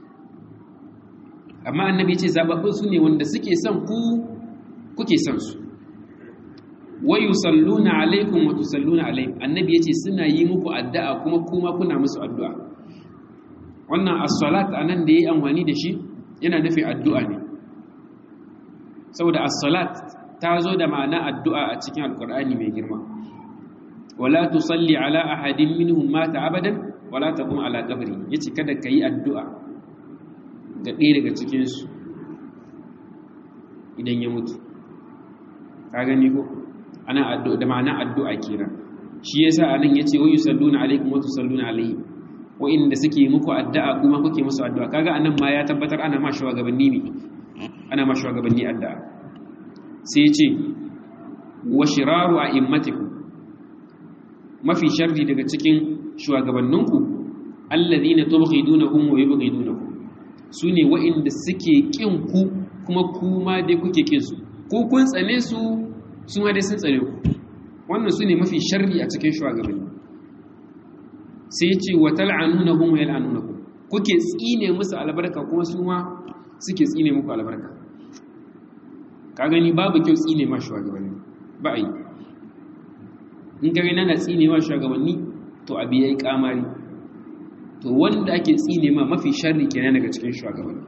Amma annabi ce zababbun su ne wanda suke son ku kuke son su. Wa yusalluna alaikum wa tusalluna alaihim. Annabi yace suna yi muku addu'a kuma kuma kuna musu addu'a. Wannan as-salat anan da yayi amfani da shi yana nufin addu'a ne. Saboda as-salat ta zo da ma'ana addu'a a cikin Alƙur'ani mai girma. Wala tusalli ala ahadin minhum mata abadan wala taqum ala qabri. Yace kada kai addu'a ga ɗaya daga cikinsu idan ya mutu. Ka gani ko ana addu'a da ma'ana addu'a kenan. Shi yasa anan yace wa yusalluna alaikum wa tusalluna alaihi, wa inda suke muku addu'a kuma kuke musu addu'a. Kaga anan ma ya tabbatar ana ma shugabanni ne, ana ma shugabanni addu'a. Sai yace wa shiraru a'immatikum, mafi sharri daga cikin shugabanninku alladhina tubghidunahum wa yubghidunakum, su ne wa'inda suke ƙin ku kuma kuma dai kuke ƙin su, ko kun tsane su su ma dai sun tsane ku. Wannan su ne mafi sharri a cikin shugabanni. Sai ya ce wa tal'anunahum wa yal'anunakum, kuke tsine musu albarka kuma su ma suke tsine muku albarka. Ka gani babu kyau tsine ma shugabanni, ba a yi. In ka gani ana tsine ma shugabanni to abi yayi kamari. To wanda ake tsine ma mafi sharri kenan daga cikin shugabanni.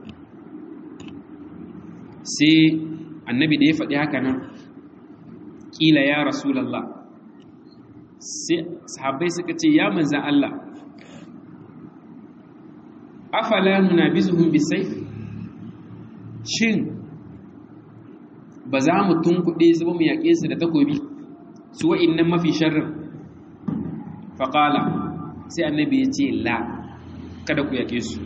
Sai annabi da ya faɗi haka nan, kila ya rasulullah, sai sahabbai suka ce ya manzan Allah, afala nunabizuhum bisayf, shin ba za mu tunkuɗe su ba mu yaƙe su da takobi, su wa'innan mafi sharrin? Faqala, sai annabi ya ce la, kada ku yake su.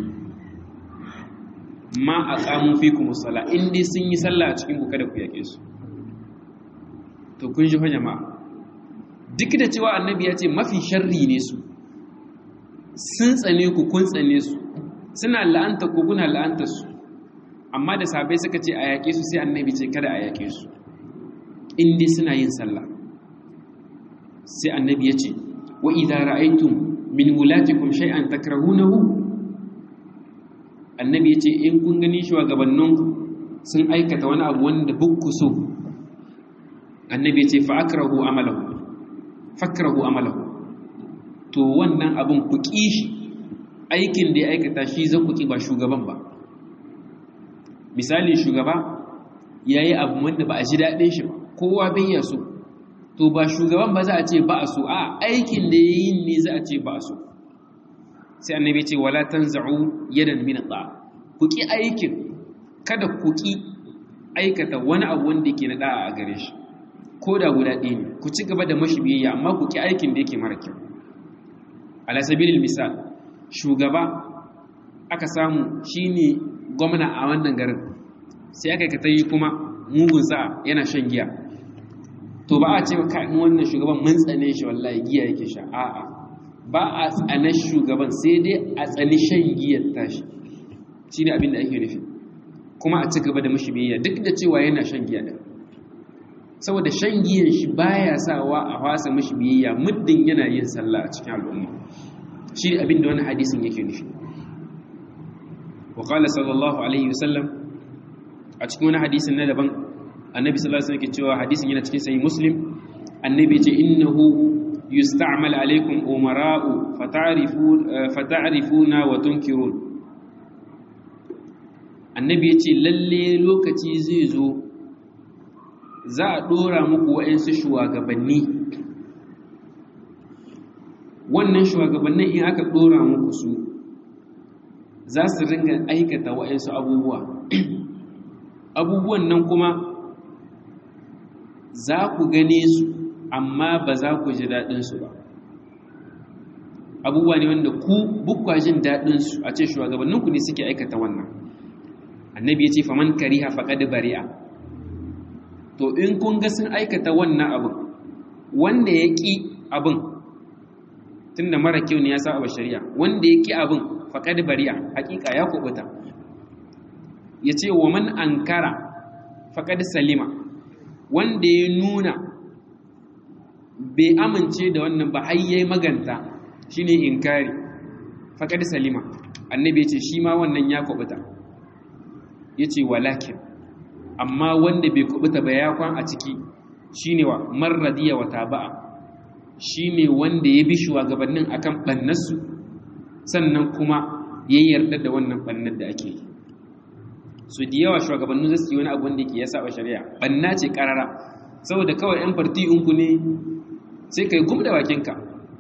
Ma aqamu fikum as-sala, in dai sun yi sallah a cikin ku kada ku yake su. To kun ji fa jama'a, duk da cewa annabi ya ce mafi sharri ne su, sun tsane ku kun tsane su, suna la'anta ku kuna la'anta su, amma da sahabbai suka ce a yake su sai annabi ce kada a yake su in dai suna yin sallah. Sai annabi ya ce wa idza ra'aytum min wulatikum shay'an takrahunahu, annabi yace in kun gani shugabanninku sun aikata wani abu wanda bukku so, annabi yace fa akrahu amalahu fakrahu amalahu, to wannan abun ku kishi, aikin da ya aikata shi za ku ki ba shugaban ba. Misali shugaba yayi abu wanda ba a ji dadin shi ba kowa bai ya so to ba shugaban ba za a ce ba a so a aikin da yayin ne za a ce ba a so sai annabi ce wala tanza'u yadan min ta'a ku ki aikin kada ku ki aikata wani abu wanda yake na da'a a gare shi ko da guda ɗaya ne ku ci gaba da mashi biyayya amma ku ki aikin da yake mara kyau ala sabilil misal shugaba aka samu shine gwamna a wannan garin sai aka ka tayi kuma mugun sa yana shan giya to ba a ce ka wannan shugaban mun tsane shi wallahi giya yake sha a'a ba a tsane shugaban sai dai a tsani shan giyar tashi shine abin da ake nufi kuma a ci gaba da mashi biyayya duk da cewa yana shan giya da saboda shan giyan shi baya sawa a fasa mashi biyayya muddin yana yin sallah a cikin al'umma shi abin da wannan hadisin yake nufi wa qala sallallahu alaihi wasallam a cikin wani hadisin na daban annabi sallallahu alaihi wasallam yake cewa hadisin yana cikin sahih muslim annabi ya ce innahu yusta'mal alaikum umara'u fata'rifun fata'rifuna wa tunkirun annabi ya ce lalle lokaci zai zo za a ɗora muku wa'yansu shugabanni wannan shugabannin in aka ɗora muku su za su ringa aikata wa'yansu abubuwa abubuwan nan kuma za ku gane su amma ba za ku ji daɗinsu ba abubuwa ne wanda ku bukwa jin daɗinsu a ce shugabanninku ne suke aikata wannan annabi ya ce faman kariha faqad bari'a to in kun ga sun aikata wannan abin wanda ya ƙi abin tunda mara kyau ne ya sa a shari'a wanda ya ƙi abin faqad bari'a hakika ya kubuta ya ce wa man ankara faqad salima wanda ya nuna bai amince da wannan ba har yayi maganta shine inkari faqad salima annabi ya ce shi ma wannan ya kubuta yace walakin amma wanda bai kubuta ba ya kwan a ciki shine wa marradiya wa taba'a shine wanda ya bi shugabannin akan bannarsu sannan kuma ya yarda da wannan bannar da ake yi su da yawa shugabannin zasu yi wani abu wanda yake ya saba shari'a banna ce karara saboda kawai yan farti unku ne sai kai gumda bakinka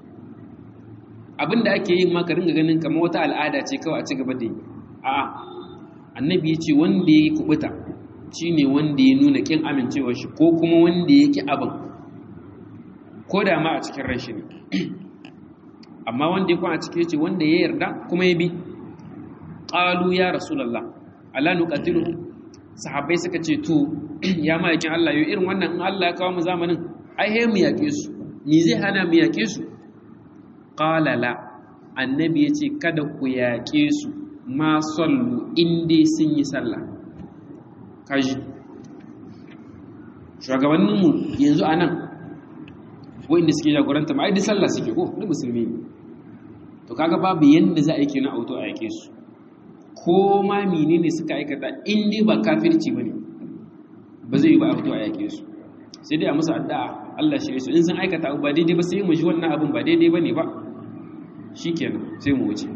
abinda ake yin ma ka ringa ganin kamar wata al'ada ce kawai a ci gaba da yi a'a annabi ya ce wanda ya yi kubuta shi ne wanda ya nuna ƙin amincewar shi ko kuma wanda ya ki abin ko da ma a cikin ran shi ne amma wanda ya kwan a cikin ce wanda ya yarda kuma ya bi ƙalu ya rasulallah ala nuqatilu sahabbai suka ce to ya ma'aikin Allah yau irin wannan in Allah ya kawo mu zamanin ai he mu yaƙe su me zai hana mu yaƙe su qala la annabi ya ce kada ku yaƙe su ma sallu inda sun yi sallah kaji shugabanninmu yanzu a nan wa'inda suke jagoranta ma aidi sallah suke ko da musulmi to kaga babu yadda za a yi kenan auto a yake su ko ma menene suka aikata inda ba kafirci bane ba zai yi ba auto a yake su sai dai a musu addu'a Allah shi su in sun aikata abu ba daidai ba sai mu ji wannan abun ba daidai bane ba shikenan sai mu wuce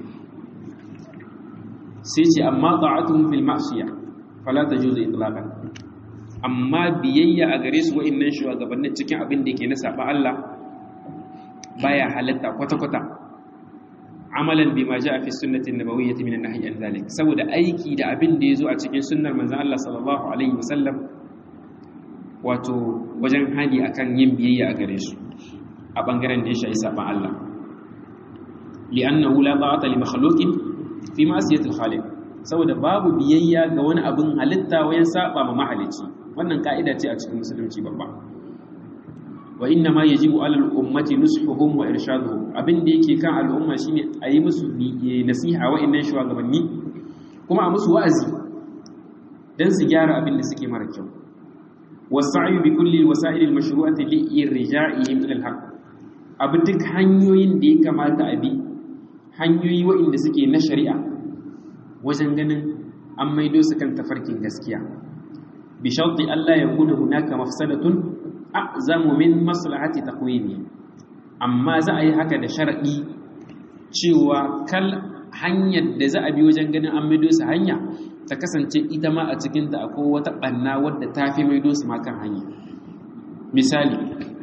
sai ce amma ta'atuhum fil ma'siyah fala tajuzu itlaqan amma biyayya a gare su wa'annan shugabannin cikin abin da yake na saba Allah baya halatta kwata-kwata amalan bima jaa fi sunnati an-nabawiyyah min an-nahy an dhalik saboda aiki da abin da yazo a cikin sunnar manzon Allah sallallahu alaihi wasallam wato wajen hadi akan yin biyayya a gare su a bangaren da ya shafi saba Allah li'annahu la ta'ata li makhluqin fi ma'siyatil khaliq saboda babu biyayya ga wani abin halitta wayan saba ma mahalici wannan kaida ce a cikin musulunci babba wa inna ma yajibu alal ummati nushuhum wa irshaduhum abin da yake kan al'umma shine a yi musu nasiha wa innan shugabanni kuma a musu wa'azi dan su gyara abin da suke mara kyau wasa'yu bi kulli wasa'il al-mashru'ati li irja'ihim ila al-haqq abu duk hanyoyin da ya kamata a bi hanyoyi waɗanda suke na shari'a wajen ganin an maido su kan tafarkin gaskiya bi sharti Allah ya kuna hunaka mafsadatun a'zamu min maslahati taqwimi amma za a yi haka da sharadi cewa kal hanyar da za a bi wajen ganin an maido su hanya ta kasance ita ma a cikinta akwai wata ɓanna wadda ta fi maido su ma kan hanya. Misali,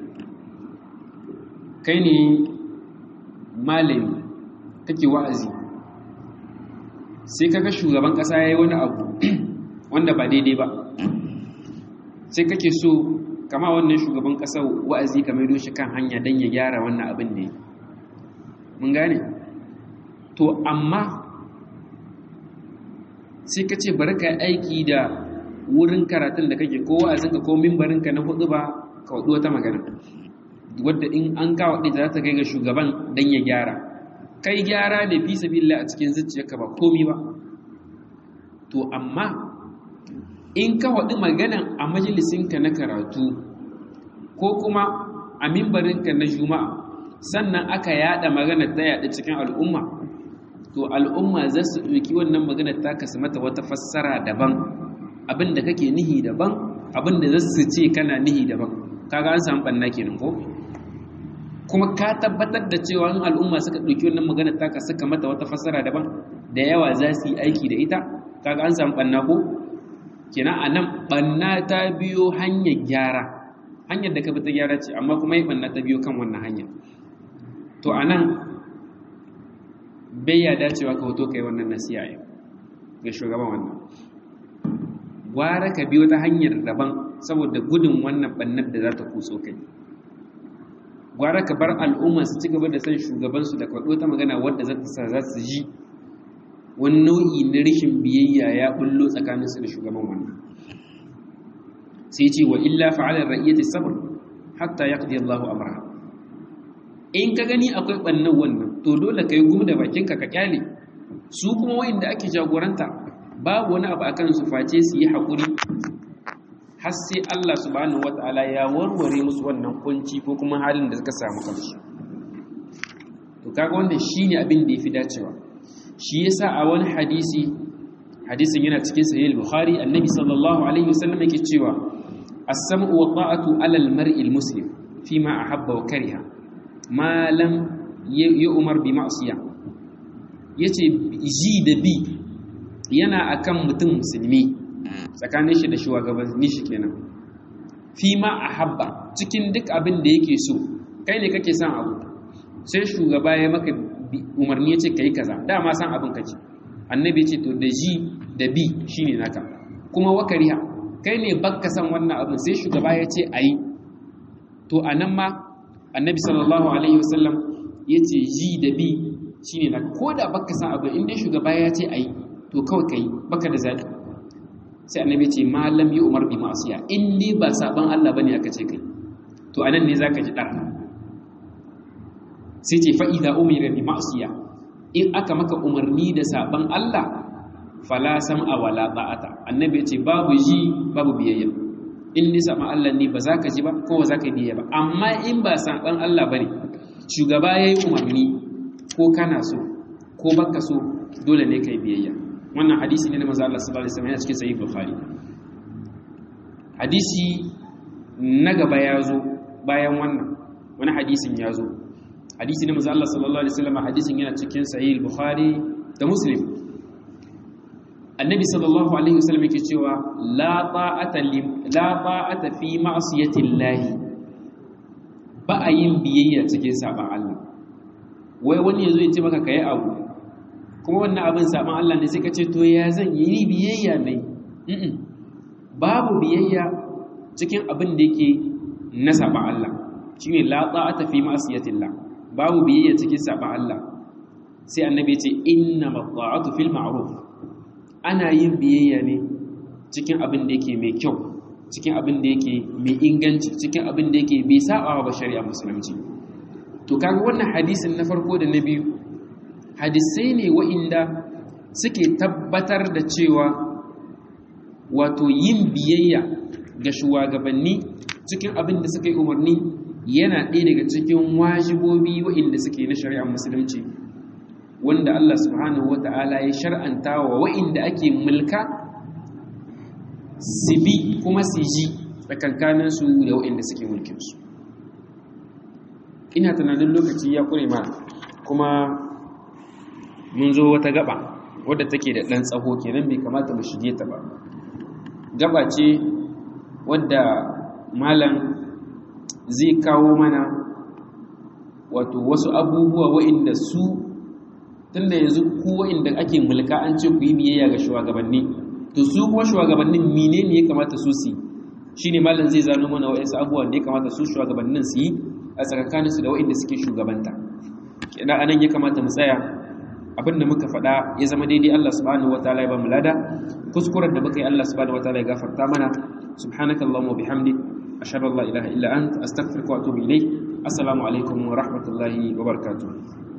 kai ne malami kake wa'azi, sai kaga shugaban ƙasa ya yi wani abu wanda ba daidai ba, sai kake so kama wannan shugaban ƙasa wa'azi ka maido shi kan hanya don ya gyara wannan abin ne. Mun gane? To, amma sai ka ce bari ka aiki da wurin karatun da kake ko wa'azinka ko mimbarinka na hudu ba ka wadu wata magana wadda in an kawo ɗaya za ta kai ga shugaban don ya gyara. Kai gyara ne fi sabilillah a cikin zuciyarka ba komi ba. To amma in ka wadu maganan a majalisinka na karatu ko kuma a mimbarinka na juma'a sannan aka yada magana ta yada cikin al'umma, to al'umma za su ɗauki wannan maganar ta kasu mata wata fassara daban, abin da kake nihi daban, abin da za su ce kana nihi daban. Kaga an samu ɓanna kenan ko? Kuma ka tabbatar da cewa in al'umma suka ɗauki wannan maganar ta kasu ka mata wata fassara daban, da yawa za su yi aiki da ita. Kaga an samu ɓanna ko? Kenan a nan ɓanna ta biyo hanyar gyara, hanyar da ka bi ta gyara ce, amma kuma yi ɓanna ta biyo kan wannan hanyar. To a nan bai ya dacewa ka hoto ka yi wannan nasiya yau ga shugaban wannan. Gwara ka biyo ta hanyar daban saboda gudun wannan ɓannar da za ta kuso kai. Gwara ka bar al'umma su ci gaba da san shugabansu da kwaɗo ta magana wadda za ta sa za su ji wani nau'i na rashin biyayya ya bullo tsakaninsu da shugaban wannan. Sai ce wa illa fa'alar ra'iyyati sabr hatta yaqdi Allahu amra. In ka gani akwai ɓannan wannan to dole ka yi gumi da bakinka ka kyale su, kuma wayanda ake jagoranta babu wani abu akan su face su yi haƙuri har sai Allah subhanahu wata'ala ya warware musu wannan kunci ko kuma halin da suka samu kansu. To kaga wannan shine abin da yafi dacewa. Shi yasa a wani hadisi hadisin yana cikin sahih al-Bukhari, annabi sallallahu alaihi wasallam yake cewa as-sam'u wa ta'atu 'ala al-mar'i al-muslim fima ahabba wa kariha ma lam yu'mar bi ma'siyah. Yace ji da bi yana akan mutum musulmi tsakanin shi da shugabanni shi kenan, fima ahabba cikin duk abin da yake so. Kai ne kake son abu sai shugaba ya maka umarni yace kai kaza, dama san abin kake, annabi yace to da ji da bi shine naka. Kuma wakariha, kai ne bakka san wannan abin sai shugaba yace ayi, to anan ma annabi sallallahu alaihi wasallam yace ji da bi shine naka. Koda bakka san abin in dai shugaba ya ce ayi to kawai kai, baka da zabi. Sai annabi ce malam yi umar bi ma'asiya, in dai ba saban Allah bane aka ce kai, to anan ne zaka ji dar. Sai ce fa idza umira bi ma'asiya, in aka maka umarni da saban Allah fala sam'a wala ta'ata, annabi ce babu ji babu biyayya. In dai saban Allah ne ba za ka ji ba ko ba za ka biyayya ba. Amma in ba saban Allah bane, shugaba yayi umarni ko kana so ko baka so, dole ne kai biyayya. Wannan hadisi ne na manzo Allah sallallahu alaihi wasallam yana cikin sahih Bukhari. Hadisi na gaba ya zo bayan wannan, wani hadisin ya zo. Hadisi ne manzo Allah sallallahu alaihi wasallam, hadisin yana cikin sahih Bukhari da Muslim. Annabi sallallahu alaihi wasallam yake cewa la ta'ata la ta'ata fi ma'siyati llahi, ba a yin biyayya cikin saban Allah. Wai wani yazo ya ce maka kai abu kuma wannan abin saban Allah ne, sai ka ce to ya zan yi biyayya ne? Mm babu biyayya cikin abin da yake na saban Allah, shine la ta'ata fi ma'siyatillah, babu biyayya cikin saban Allah. Sai annabi ya ce innamat ta'atu fil ma'ruf, ana yin biyayya ne cikin abin da yake mai kyau, cikin abin da yake mai inganci, cikin abin da yake bai saba wa shari'ar musulunci. To kaga wannan hadisin na farko da na biyu hadisai ne wa'inda suke tabbatar da cewa wato yin biyayya ga shugabanni cikin abin da suka yi umarni yana ɗaya daga cikin wajibobi wa'inda suke na shari'ar musulunci, wanda Allah subhanahu wata'ala ya shar'anta wa wa'inda ake mulka su bi kuma su ji tsakankaninsu da wa'inda suke mulkinsu. Ina tunanin lokaci ya kure ma, kuma mun zo wata gaba wadda take da ɗan tsaho kenan bai kamata mu shige ta ba. Gaba ce wadda malam zai kawo mana wato wasu abubuwa wa'inda su tunda yanzu ku wa'inda ake mulka an ce ku yi biyayya ga shugabanni, to su kuma shugabannin menene ya kamata su su shine malam zai zano mana wa'insu abubuwan da ya kamata su shugabannin su yi a tsakaninsu da wa'inda suke shugabanta. Kenan anan ya kamata mu tsaya, abinda muka faɗa ya zama daidai Allah subhanahu wataala ya ba mu lada, kuskuren da muka yi Allah subhanahu wataala ya gafarta mana. Subhanakallahumma wa bihamdik ashhadu an la ilaha illa anta astaghfiruka wa atubu ilayk. Assalamu alaikum wa rahmatullahi wa barakatuh.